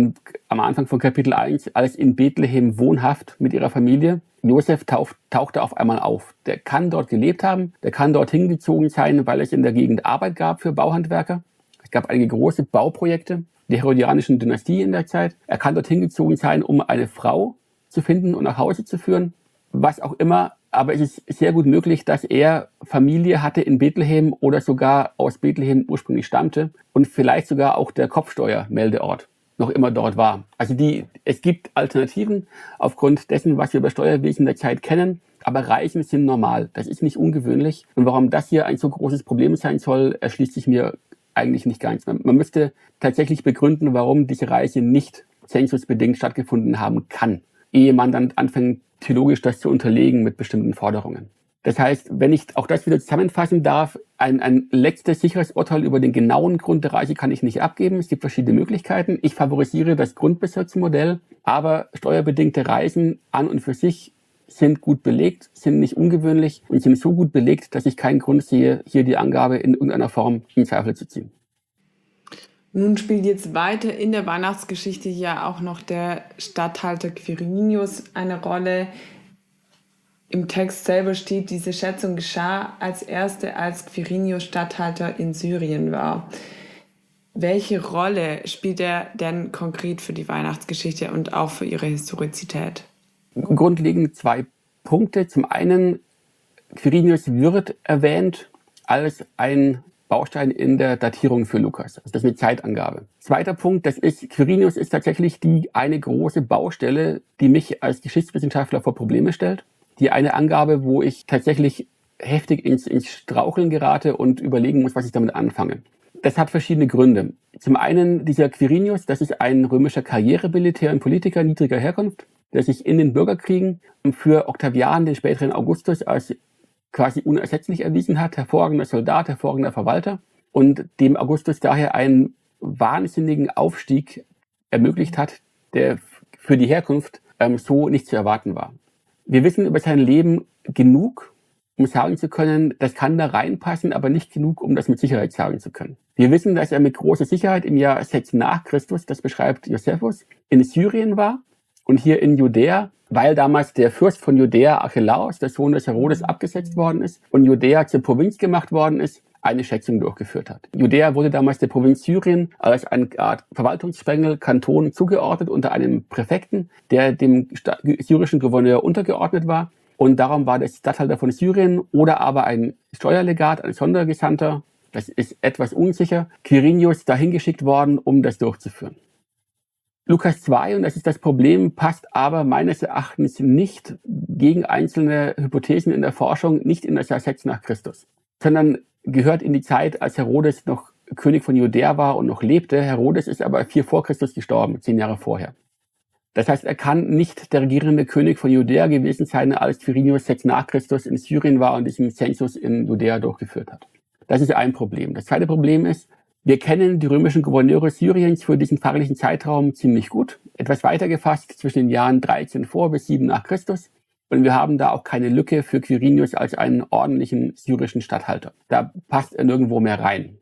am Anfang von Kapitel 1 als in Bethlehem wohnhaft mit ihrer Familie. Josef tauchte auf einmal auf. Der kann dort gelebt haben, der kann dort hingezogen sein, weil es in der Gegend Arbeit gab für Bauhandwerker. Es gab einige große Bauprojekte der herodianischen Dynastie in der Zeit. Er kann dort hingezogen sein, um eine Frau zu finden und nach Hause zu führen. Was auch immer aber es ist sehr gut möglich, dass er Familie hatte in Bethlehem oder sogar aus Bethlehem ursprünglich stammte und vielleicht sogar auch der Kopfsteuermeldeort noch immer dort war. Also es gibt Alternativen aufgrund dessen, was wir über Steuerwesen der Zeit kennen, aber Reisen sind normal. Das ist nicht ungewöhnlich. Und warum das hier ein so großes Problem sein soll, erschließt sich mir eigentlich nicht ganz. Man müsste tatsächlich begründen, warum diese Reise nicht zensusbedingt stattgefunden haben kann, ehe man dann anfängt, theologisch das zu unterlegen mit bestimmten Forderungen. Das heißt, wenn ich auch das wieder zusammenfassen darf, ein letztes sicheres Urteil über den genauen Grund der Reise kann ich nicht abgeben. Es gibt verschiedene Möglichkeiten. Ich favorisiere das Grundbesitzmodell, aber steuerbedingte Reisen an und für sich sind gut belegt, sind nicht ungewöhnlich und sind so gut belegt, dass ich keinen Grund sehe, hier die Angabe in irgendeiner Form in Zweifel zu ziehen. Nun spielt jetzt weiter in der Weihnachtsgeschichte ja auch noch der Statthalter Quirinius eine Rolle. Im Text selber steht, diese Schätzung geschah als Quirinius Statthalter in Syrien war. Welche Rolle spielt er denn konkret für die Weihnachtsgeschichte und auch für ihre Historizität? Grundlegend 2 Punkte. Zum einen, Quirinius wird erwähnt als ein Baustein in der Datierung für Lukas. Also das ist eine Zeitangabe. Zweiter Punkt, Quirinius ist tatsächlich die eine große Baustelle, die mich als Geschichtswissenschaftler vor Probleme stellt. Die eine Angabe, wo ich tatsächlich heftig ins Straucheln gerate und überlegen muss, was ich damit anfange. Das hat verschiedene Gründe. Zum einen, dieser Quirinius, das ist ein römischer Karrierebildner und Politiker niedriger Herkunft, der sich in den Bürgerkriegen für Octavian, den späteren Augustus, als quasi unersetzlich erwiesen hat, hervorragender Soldat, hervorragender Verwalter und dem Augustus daher einen wahnsinnigen Aufstieg ermöglicht hat, der für die Herkunft so nicht zu erwarten war. Wir wissen über sein Leben genug, um sagen zu können, das kann da reinpassen, aber nicht genug, um das mit Sicherheit sagen zu können. Wir wissen, dass er mit großer Sicherheit im Jahr 6 nach Christus, das beschreibt Josephus, in Syrien war und hier in Judäa, weil damals der Fürst von Judäa, Archelaus, der Sohn des Herodes, abgesetzt worden ist und Judäa zur Provinz gemacht worden ist, eine Schätzung durchgeführt hat. Judäa wurde damals der Provinz Syrien als eine Art Verwaltungssprengel, Kanton zugeordnet unter einem Präfekten, der dem syrischen Gouverneur untergeordnet war. Und darum war der Statthalter von Syrien oder aber ein Steuerlegat, ein Sondergesandter, das ist etwas unsicher, Quirinius dahin geschickt worden, um das durchzuführen. Lukas 2, und das ist das Problem, passt aber meines Erachtens nicht gegen einzelne Hypothesen in der Forschung, nicht in das Jahr 6 nach Christus, sondern gehört in die Zeit, als Herodes noch König von Judäa war und noch lebte. Herodes ist aber 4 vor Christus gestorben, 10 Jahre vorher. Das heißt, er kann nicht der regierende König von Judäa gewesen sein, als Quirinius 6 nach Christus in Syrien war und diesen Zensus in Judäa durchgeführt hat. Das ist ein Problem. Das zweite Problem ist, wir kennen die römischen Gouverneure Syriens für diesen pfarrlichen Zeitraum ziemlich gut. Etwas weiter gefasst zwischen den Jahren 13 vor bis 7 nach Christus. Und wir haben da auch keine Lücke für Quirinius als einen ordentlichen syrischen Statthalter. Da passt er nirgendwo mehr rein.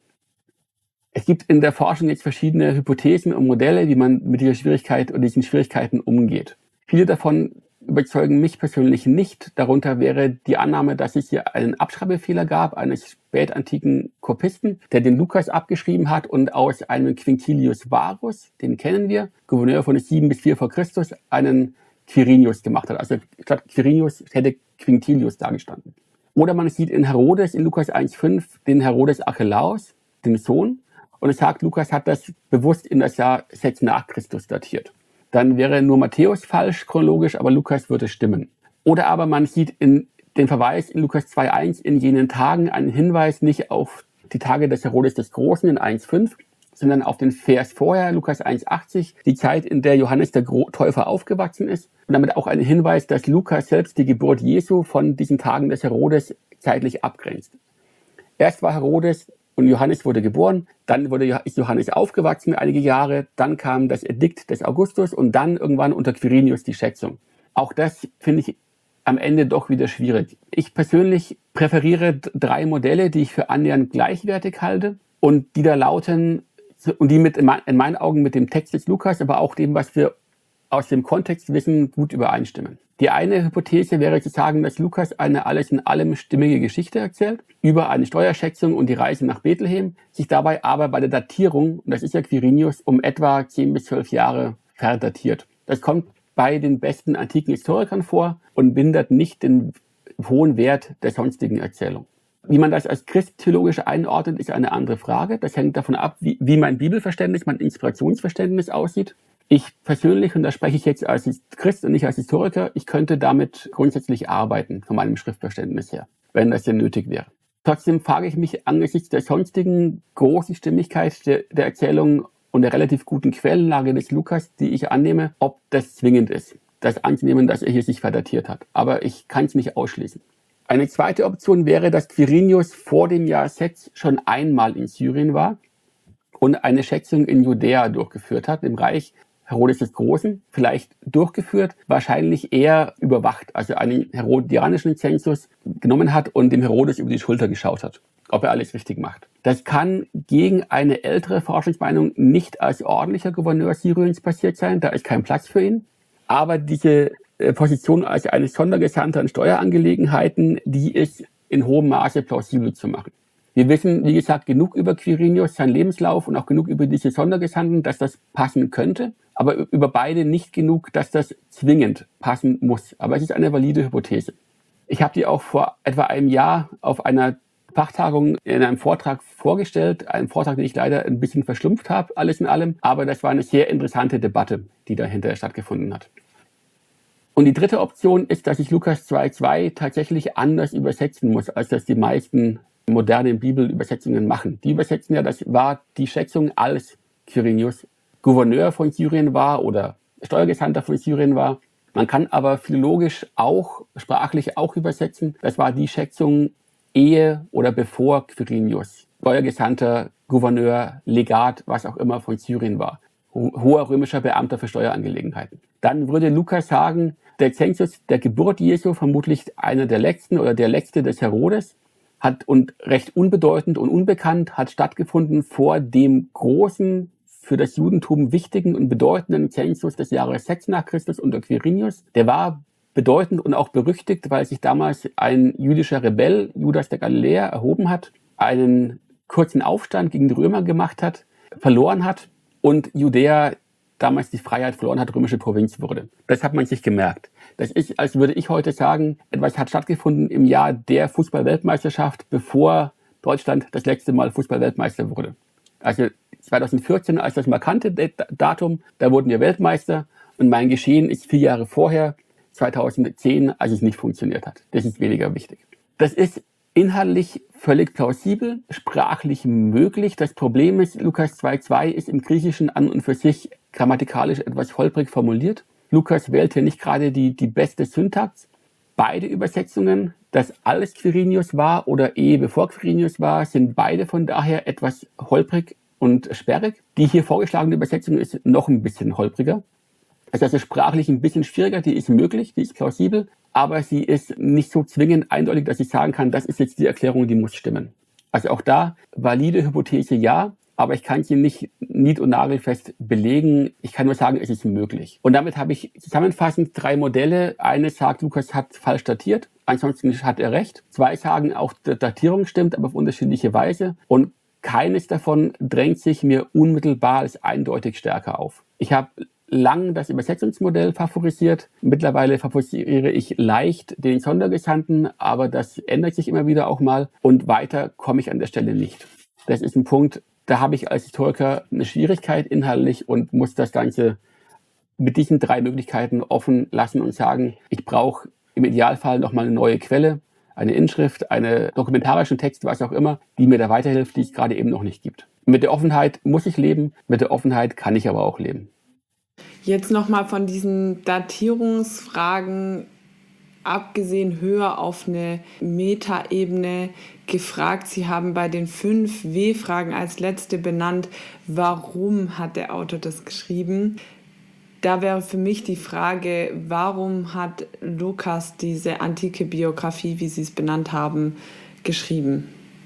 Es gibt in der Forschung jetzt verschiedene Hypothesen und Modelle, wie man mit dieser Schwierigkeit oder diesen Schwierigkeiten umgeht. Viele davon überzeugen mich persönlich nicht. Darunter wäre die Annahme, dass es hier einen Abschreibfehler gab, eines spätantiken Kopisten, der den Lukas abgeschrieben hat und aus einem Quintilius Varus, den kennen wir, Gouverneur von 7 bis 4 vor Christus, einen Quirinius gemacht hat. Also statt Quirinius hätte Quintilius dargestanden. Oder man sieht in Herodes, in Lukas 1,5, den Herodes Archelaus, den Sohn, und es sagt, Lukas hat das bewusst in das Jahr 6 nach Christus datiert. Dann wäre nur Matthäus falsch chronologisch, aber Lukas würde stimmen. Oder aber man sieht in den Verweis in Lukas 2,1 in jenen Tagen einen Hinweis nicht auf die Tage des Herodes des Großen in 1,5, sondern auf den Vers vorher, Lukas 1,80, die Zeit, in der Johannes der Täufer aufgewachsen ist. Und damit auch ein Hinweis, dass Lukas selbst die Geburt Jesu von diesen Tagen des Herodes zeitlich abgrenzt. Erst war Herodes und Johannes wurde geboren, dann ist Johannes aufgewachsen einige Jahre, dann kam das Edikt des Augustus und dann irgendwann unter Quirinius die Schätzung. Auch das finde ich am Ende doch wieder schwierig. Ich persönlich präferiere 3 Modelle, die ich für annähernd gleichwertig halte und die da lauten, und die in meinen Augen mit dem Text des Lukas, aber auch dem, was wir aus dem Kontext wissen, gut übereinstimmen. Die eine Hypothese wäre zu sagen, dass Lukas eine alles in allem stimmige Geschichte erzählt, über eine Steuerschätzung und die Reise nach Bethlehem, sich dabei aber bei der Datierung, und das ist ja Quirinius, um etwa 10 bis 12 Jahre verdatiert. Das kommt bei den besten antiken Historikern vor und mindert nicht den hohen Wert der sonstigen Erzählung. Wie man das als christtheologisch einordnet, ist eine andere Frage. Das hängt davon ab, wie mein Bibelverständnis, mein Inspirationsverständnis aussieht. Ich persönlich, und da spreche ich jetzt als Christ und nicht als Historiker, ich könnte damit grundsätzlich arbeiten, von meinem Schriftverständnis her, wenn das denn nötig wäre. Trotzdem frage ich mich angesichts der sonstigen großen Stimmigkeit der Erzählung und der relativ guten Quellenlage des Lukas, die ich annehme, ob das zwingend ist, das anzunehmen, dass er hier sich verdatiert hat. Aber ich kann es nicht ausschließen. Eine zweite Option wäre, dass Quirinius vor dem Jahr 6 schon einmal in Syrien war und eine Schätzung in Judäa durchgeführt hat, im Reich Herodes des Großen, vielleicht durchgeführt, wahrscheinlich eher überwacht, also einen herodianischen Zensus genommen hat und dem Herodes über die Schulter geschaut hat, ob er alles richtig macht. Das kann gegen eine ältere Forschungsmeinung nicht als ordentlicher Gouverneur Syriens passiert sein, da ist kein Platz für ihn. Aber diese Position als eines Sondergesandter in Steuerangelegenheiten, die ist in hohem Maße plausibel zu machen. Wir wissen, wie gesagt, genug über Quirinius, seinen Lebenslauf und auch genug über diese Sondergesandten, dass das passen könnte, aber über beide nicht genug, dass das zwingend passen muss. Aber es ist eine valide Hypothese. Ich habe die auch vor etwa einem Jahr auf einer Fachtagung in einem Vortrag vorgestellt, einen Vortrag, den ich leider ein bisschen verschlumpft habe, alles in allem, aber das war eine sehr interessante Debatte, die dahinter stattgefunden hat. Und die dritte Option ist, dass ich Lukas 2,2 tatsächlich anders übersetzen muss, als das die meisten modernen Bibelübersetzungen machen. Die übersetzen ja, das war die Schätzung, als Quirinius Gouverneur von Syrien war oder Steuergesandter von Syrien war. Man kann aber philologisch auch, sprachlich auch übersetzen, das war die Schätzung ehe oder bevor Quirinius Steuergesandter, Gouverneur, Legat, was auch immer von Syrien war. Hoher römischer Beamter für Steuerangelegenheiten. Dann würde Lukas sagen, der Zensus der Geburt Jesu, vermutlich einer der letzten oder der letzte des Herodes, hat und recht unbedeutend und unbekannt, hat stattgefunden vor dem großen, für das Judentum wichtigen und bedeutenden Zensus des Jahres 6 nach Christus unter Quirinius. Der war bedeutend und auch berüchtigt, weil sich damals ein jüdischer Rebell, Judas der Galiläer, erhoben hat, einen kurzen Aufstand gegen die Römer gemacht hat, verloren hat und Judäa damals die Freiheit verloren hat, römische Provinz wurde. Das hat man sich gemerkt. Das ist, als würde ich heute sagen, etwas hat stattgefunden im Jahr der Fußball-Weltmeisterschaft, bevor Deutschland das letzte Mal Fußball-Weltmeister wurde. Also 2014 als das markante Datum, da wurden wir Weltmeister und mein Geschehen ist 4 Jahre vorher, 2010, als es nicht funktioniert hat. Das ist weniger wichtig. Das ist inhaltlich völlig plausibel, sprachlich möglich. Das Problem ist, Lukas 2,2 ist im Griechischen an und für sich grammatikalisch etwas holprig formuliert. Lukas wählt hier nicht gerade die beste Syntax. Beide Übersetzungen, dass alles Quirinius war oder ehe bevor Quirinius war, sind beide von daher etwas holprig und sperrig. Die hier vorgeschlagene Übersetzung ist noch ein bisschen holpriger. Also sprachlich ein bisschen schwieriger, die ist möglich, die ist plausibel, aber sie ist nicht so zwingend eindeutig, dass ich sagen kann, das ist jetzt die Erklärung, die muss stimmen. Also auch da, valide Hypothese ja, aber ich kann sie nicht nied- und nagelfest belegen. Ich kann nur sagen, es ist möglich. Und damit habe ich zusammenfassend 3 Modelle. Eines sagt, Lukas hat falsch datiert, ansonsten hat er recht. 2 sagen, auch die Datierung stimmt, aber auf unterschiedliche Weise. Und keines davon drängt sich mir unmittelbar als eindeutig stärker auf. Ich habe lang das Übersetzungsmodell favorisiert. Mittlerweile favorisiere ich leicht den Sondergesandten, aber das ändert sich immer wieder auch mal. Und weiter komme ich an der Stelle nicht. Das ist ein Punkt, da habe ich als Historiker eine Schwierigkeit inhaltlich und muss das Ganze mit diesen 3 Möglichkeiten offen lassen und sagen, ich brauche im Idealfall nochmal eine neue Quelle, eine Inschrift, einen dokumentarischen Text, was auch immer, die mir da weiterhilft, die es gerade eben noch nicht gibt. Mit der Offenheit muss ich leben, mit der Offenheit kann ich aber auch leben. Jetzt nochmal von diesen Datierungsfragen abgesehen höher auf eine Metaebene gefragt. Sie haben bei den 5 W-Fragen als letzte benannt, warum hat der Autor das geschrieben? Da wäre für mich die Frage, warum hat Lukas diese antike Biografie, wie Sie es benannt haben, geschrieben?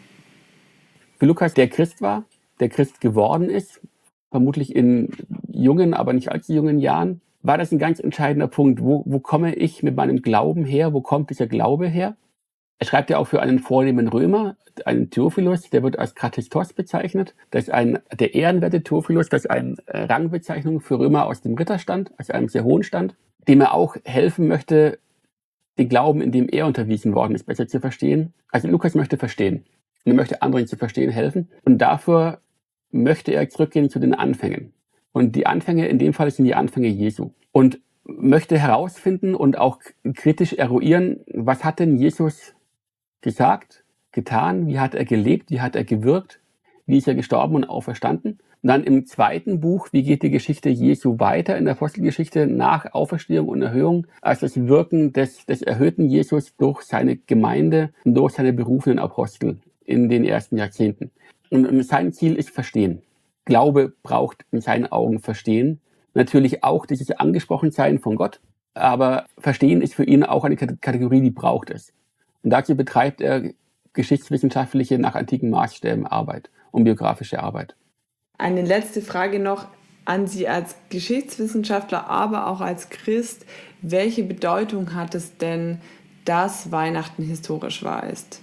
Für Lukas, der Christ war, der Christ geworden ist, vermutlich in jungen, aber nicht allzu jungen Jahren, war das ein ganz entscheidender Punkt. Wo komme ich mit meinem Glauben her? Wo kommt dieser Glaube her? Er schreibt ja auch für einen vornehmen Römer, einen Theophilus, der wird als Kathistos bezeichnet. Das ist der ehrenwerte Theophilus, das ist eine Rangbezeichnung für Römer aus dem Ritterstand, aus einem sehr hohen Stand, dem er auch helfen möchte, den Glauben, in dem er unterwiesen worden ist, besser zu verstehen. Also Lukas möchte verstehen. Und er möchte anderen zu verstehen helfen. Und dafür möchte er zurückgehen zu den Anfängen. Und die Anfänge in dem Fall sind die Anfänge Jesu. Und möchte herausfinden und auch kritisch eruieren, was hat denn Jesus gesagt, getan, wie hat er gelebt, wie hat er gewirkt, wie ist er gestorben und auferstanden. Und dann im zweiten Buch, wie geht die Geschichte Jesu weiter in der Apostelgeschichte nach Auferstehung und Erhöhung, als das Wirken des erhöhten Jesus durch seine Gemeinde und durch seine berufenen Apostel in den ersten Jahrzehnten. Und sein Ziel ist Verstehen. Glaube braucht in seinen Augen Verstehen. Natürlich auch dieses Angesprochensein von Gott, aber Verstehen ist für ihn auch eine Kategorie, die braucht es. Und dazu betreibt er geschichtswissenschaftliche, nach antiken Maßstäben Arbeit und biografische Arbeit. Eine letzte Frage noch an Sie als Geschichtswissenschaftler, aber auch als Christ. Welche Bedeutung hat es denn, dass Weihnachten historisch wahr ist?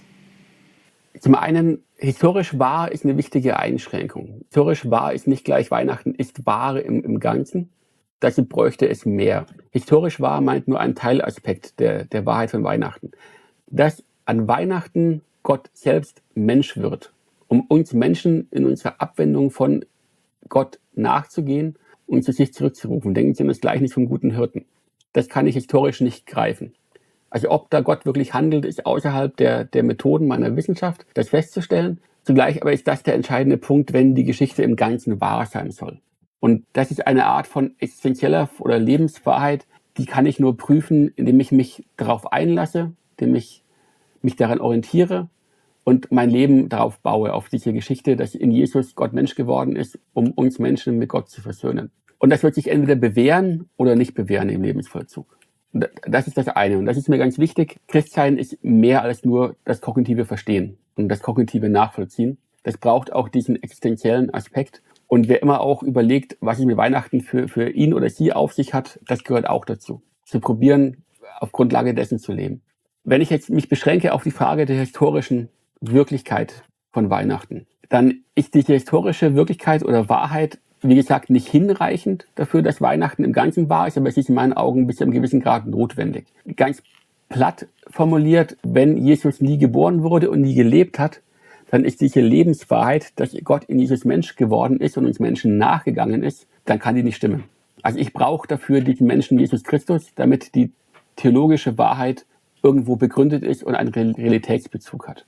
Zum einen, historisch wahr ist eine wichtige Einschränkung. Historisch wahr ist nicht gleich Weihnachten ist wahr im Ganzen. Dazu bräuchte es mehr. Historisch wahr meint nur einen Teilaspekt der Wahrheit von Weihnachten. Dass an Weihnachten Gott selbst Mensch wird, um uns Menschen in unserer Abwendung von Gott nachzugehen und zu sich zurückzurufen. Denken Sie an das Gleichnis vom guten Hirten. Das kann ich historisch nicht greifen. Also ob da Gott wirklich handelt, ist außerhalb der Methoden meiner Wissenschaft, das festzustellen. Zugleich aber ist das der entscheidende Punkt, wenn die Geschichte im Ganzen wahr sein soll. Und das ist eine Art von existenzieller oder Lebenswahrheit, die kann ich nur prüfen, indem ich mich darauf einlasse, indem ich mich daran orientiere und mein Leben darauf baue, auf diese Geschichte, dass in Jesus Gott Mensch geworden ist, um uns Menschen mit Gott zu versöhnen. Und das wird sich entweder bewähren oder nicht bewähren im Lebensvollzug. Und das ist das eine. Und das ist mir ganz wichtig. Christsein ist mehr als nur das kognitive Verstehen und das kognitive Nachvollziehen. Das braucht auch diesen existenziellen Aspekt. Und wer immer auch überlegt, was es mit Weihnachten für ihn oder sie auf sich hat, das gehört auch dazu. Zu probieren, auf Grundlage dessen zu leben. Wenn ich jetzt mich beschränke auf die Frage der historischen Wirklichkeit von Weihnachten, dann ist diese historische Wirklichkeit oder Wahrheit, wie gesagt, nicht hinreichend dafür, dass Weihnachten im Ganzen wahr ist, aber es ist in meinen Augen bis zu einem gewissen Grad notwendig. Ganz platt formuliert, wenn Jesus nie geboren wurde und nie gelebt hat, dann ist diese Lebenswahrheit, dass Gott in Jesus Mensch geworden ist und uns Menschen nachgegangen ist, dann kann die nicht stimmen. Also ich brauche dafür diesen Menschen Jesus Christus, damit die theologische Wahrheit irgendwo begründet ist und einen Realitätsbezug hat.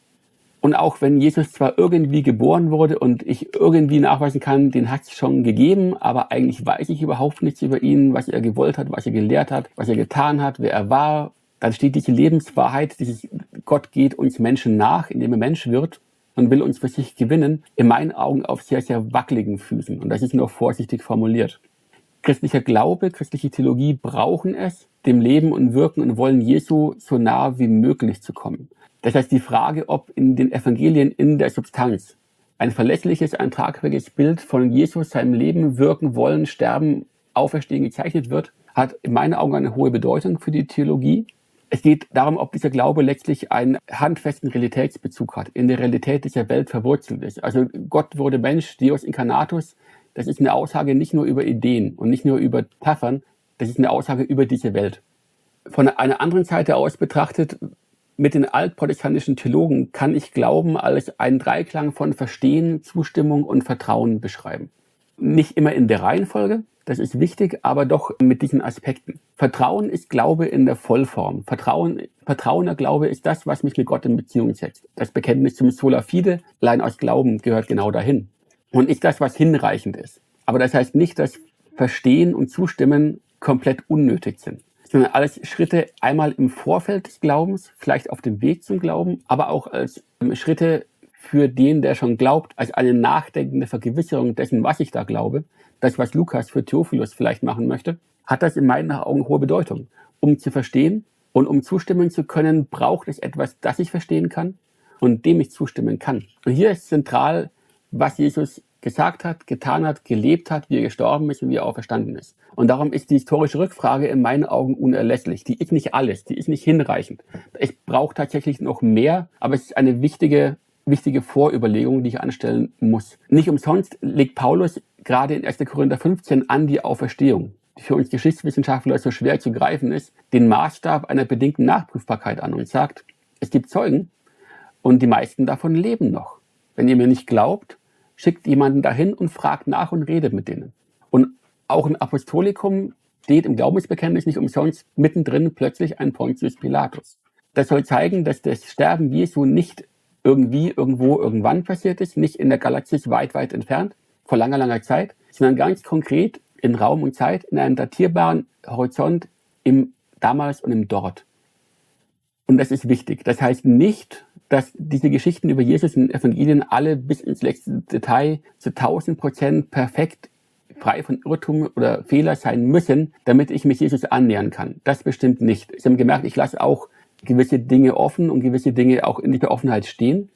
Und auch wenn Jesus zwar irgendwie geboren wurde und ich irgendwie nachweisen kann, den hat es schon gegeben, aber eigentlich weiß ich überhaupt nichts über ihn, was er gewollt hat, was er gelehrt hat, was er getan hat, wer er war, dann steht diese Lebenswahrheit, dieses Gott geht uns Menschen nach, indem er Mensch wird und will uns für sich gewinnen, in meinen Augen auf sehr, sehr wackeligen Füßen. Und das ist noch vorsichtig formuliert. Christlicher Glaube, christliche Theologie brauchen es, dem Leben und Wirken und Wollen Jesu so nah wie möglich zu kommen. Das heißt, die Frage, ob in den Evangelien in der Substanz ein verlässliches, ein tragfähiges Bild von Jesus, seinem Leben, Wirken, Wollen, Sterben, Auferstehen gezeichnet wird, hat in meinen Augen eine hohe Bedeutung für die Theologie. Es geht darum, ob dieser Glaube letztlich einen handfesten Realitätsbezug hat, in der Realität dieser Welt verwurzelt ist. Also Gott wurde Mensch, Deus incarnatus, das ist eine Aussage nicht nur über Ideen und nicht nur über Taphern, das ist eine Aussage über diese Welt. Von einer anderen Seite aus betrachtet, mit den altprotestantischen Theologen kann ich Glauben als einen Dreiklang von Verstehen, Zustimmung und Vertrauen beschreiben. Nicht immer in der Reihenfolge, das ist wichtig, aber doch mit diesen Aspekten. Vertrauen ist Glaube in der Vollform. Vertrauender Glaube ist das, was mich mit Gott in Beziehung setzt. Das Bekenntnis zum Sola Fide, allein aus Glauben, gehört genau dahin. Und ist das, was hinreichend ist. Aber das heißt nicht, dass Verstehen und Zustimmen komplett unnötig sind, sondern alles Schritte einmal im Vorfeld des Glaubens, vielleicht auf dem Weg zum Glauben, aber auch als Schritte für den, der schon glaubt, als eine nachdenkende Vergewisserung dessen, was ich da glaube. Das, was Lukas für Theophilus vielleicht machen möchte, hat das in meinen Augen hohe Bedeutung. Um zu verstehen und um zustimmen zu können, braucht es etwas, das ich verstehen kann und dem ich zustimmen kann. Und hier ist zentral, was Jesus gesagt hat, getan hat, gelebt hat, wie er gestorben ist und wie er auferstanden ist. Und darum ist die historische Rückfrage in meinen Augen unerlässlich. Die ist nicht alles, die ist nicht hinreichend. Ich brauche tatsächlich noch mehr, aber es ist eine wichtige Vorüberlegung, die ich anstellen muss. Nicht umsonst legt Paulus gerade in 1. Korinther 15 an die Auferstehung. die für uns Geschichtswissenschaftler so schwer zu greifen ist, den Maßstab einer bedingten Nachprüfbarkeit an und sagt, es gibt Zeugen und die meisten davon leben noch. Wenn ihr mir nicht glaubt, schickt jemanden dahin und fragt nach und redet mit denen. Und auch im Apostolikum steht im Glaubensbekenntnis nicht umsonst mittendrin plötzlich ein Pontius Pilatus. Das soll zeigen, dass das Sterben Jesu nicht irgendwie, irgendwo, irgendwann passiert ist, nicht in der Galaxis weit, weit entfernt, vor langer, langer Zeit, sondern ganz konkret in Raum und Zeit, in einem datierbaren Horizont im Damals und im Dort. Und das ist wichtig. Das heißt nicht, dass diese Geschichten über Jesus in den Evangelien alle bis ins letzte Detail zu 1000% perfekt frei von Irrtum oder Fehler sein müssen, damit ich mich Jesus annähern kann. Das bestimmt nicht. Sie haben gemerkt, ich lasse auch gewisse Dinge offen und gewisse Dinge auch in dieser Offenheit stehen.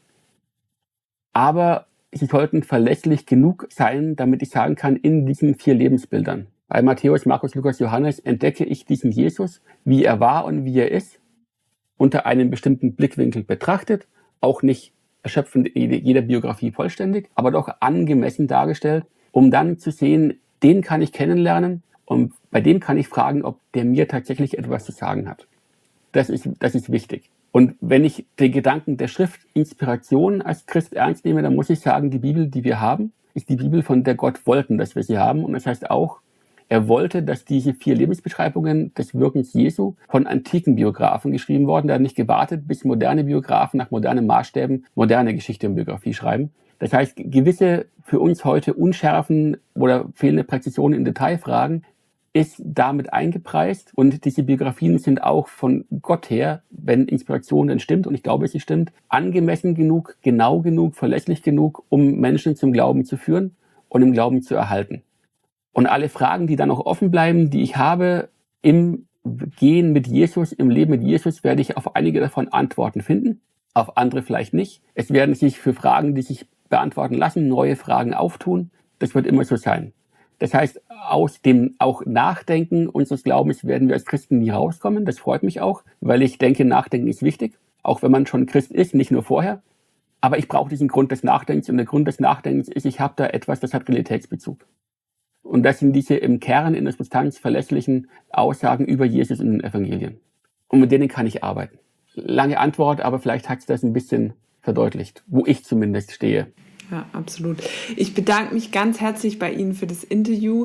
Aber sie sollten verlässlich genug sein, damit ich sagen kann, in diesen 4 Lebensbildern. Bei Matthäus, Markus, Lukas, Johannes entdecke ich diesen Jesus, wie er war und wie er ist, unter einem bestimmten Blickwinkel betrachtet, auch nicht erschöpfend jeder Biografie vollständig, aber doch angemessen dargestellt, um dann zu sehen, den kann ich kennenlernen und bei dem kann ich fragen, ob der mir tatsächlich etwas zu sagen hat. Das ist wichtig. Und wenn ich den Gedanken der Schriftinspiration als Christ ernst nehme, dann muss ich sagen, die Bibel, die wir haben, ist die Bibel, von der Gott wollten, dass wir sie haben. Und das heißt auch, er wollte, dass diese 4 Lebensbeschreibungen des Wirkens Jesu von antiken Biografen geschrieben wurden. Er hat nicht gewartet, bis moderne Biografen nach modernen Maßstäben moderne Geschichte und Biografie schreiben. Das heißt, gewisse für uns heute Unschärfen oder fehlende Präzisionen in Detailfragen ist damit eingepreist. Und diese Biografien sind auch von Gott her, wenn Inspiration denn stimmt, und ich glaube, sie stimmt, angemessen genug, genau genug, verlässlich genug, um Menschen zum Glauben zu führen und im Glauben zu erhalten. Und alle Fragen, die dann noch offen bleiben, die ich habe im Gehen mit Jesus, im Leben mit Jesus, werde ich auf einige davon Antworten finden, auf andere vielleicht nicht. Es werden sich für Fragen, die sich beantworten lassen, neue Fragen auftun. Das wird immer so sein. Das heißt, aus dem auch Nachdenken unseres Glaubens werden wir als Christen nie rauskommen. Das freut mich auch, weil ich denke, Nachdenken ist wichtig, auch wenn man schon Christ ist, nicht nur vorher. Aber ich brauche diesen Grund des Nachdenkens und der Grund des Nachdenkens ist, ich habe da etwas, das hat Realitätsbezug. Und das sind diese im Kern, in der Substanz verlässlichen Aussagen über Jesus in den Evangelien. Und mit denen kann ich arbeiten. Lange Antwort, aber vielleicht hat es das ein bisschen verdeutlicht, wo ich zumindest stehe. Ja, absolut. Ich bedanke mich ganz herzlich bei Ihnen für das Interview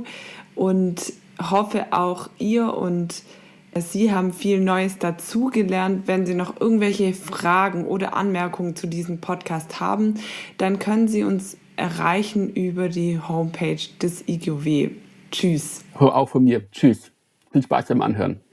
und hoffe auch ihr und Sie haben viel Neues dazugelernt. Wenn Sie noch irgendwelche Fragen oder Anmerkungen zu diesem Podcast haben, dann können Sie uns erreichen über die Homepage des IGOW. Tschüss. Auch von mir. Tschüss. Viel Spaß beim Anhören.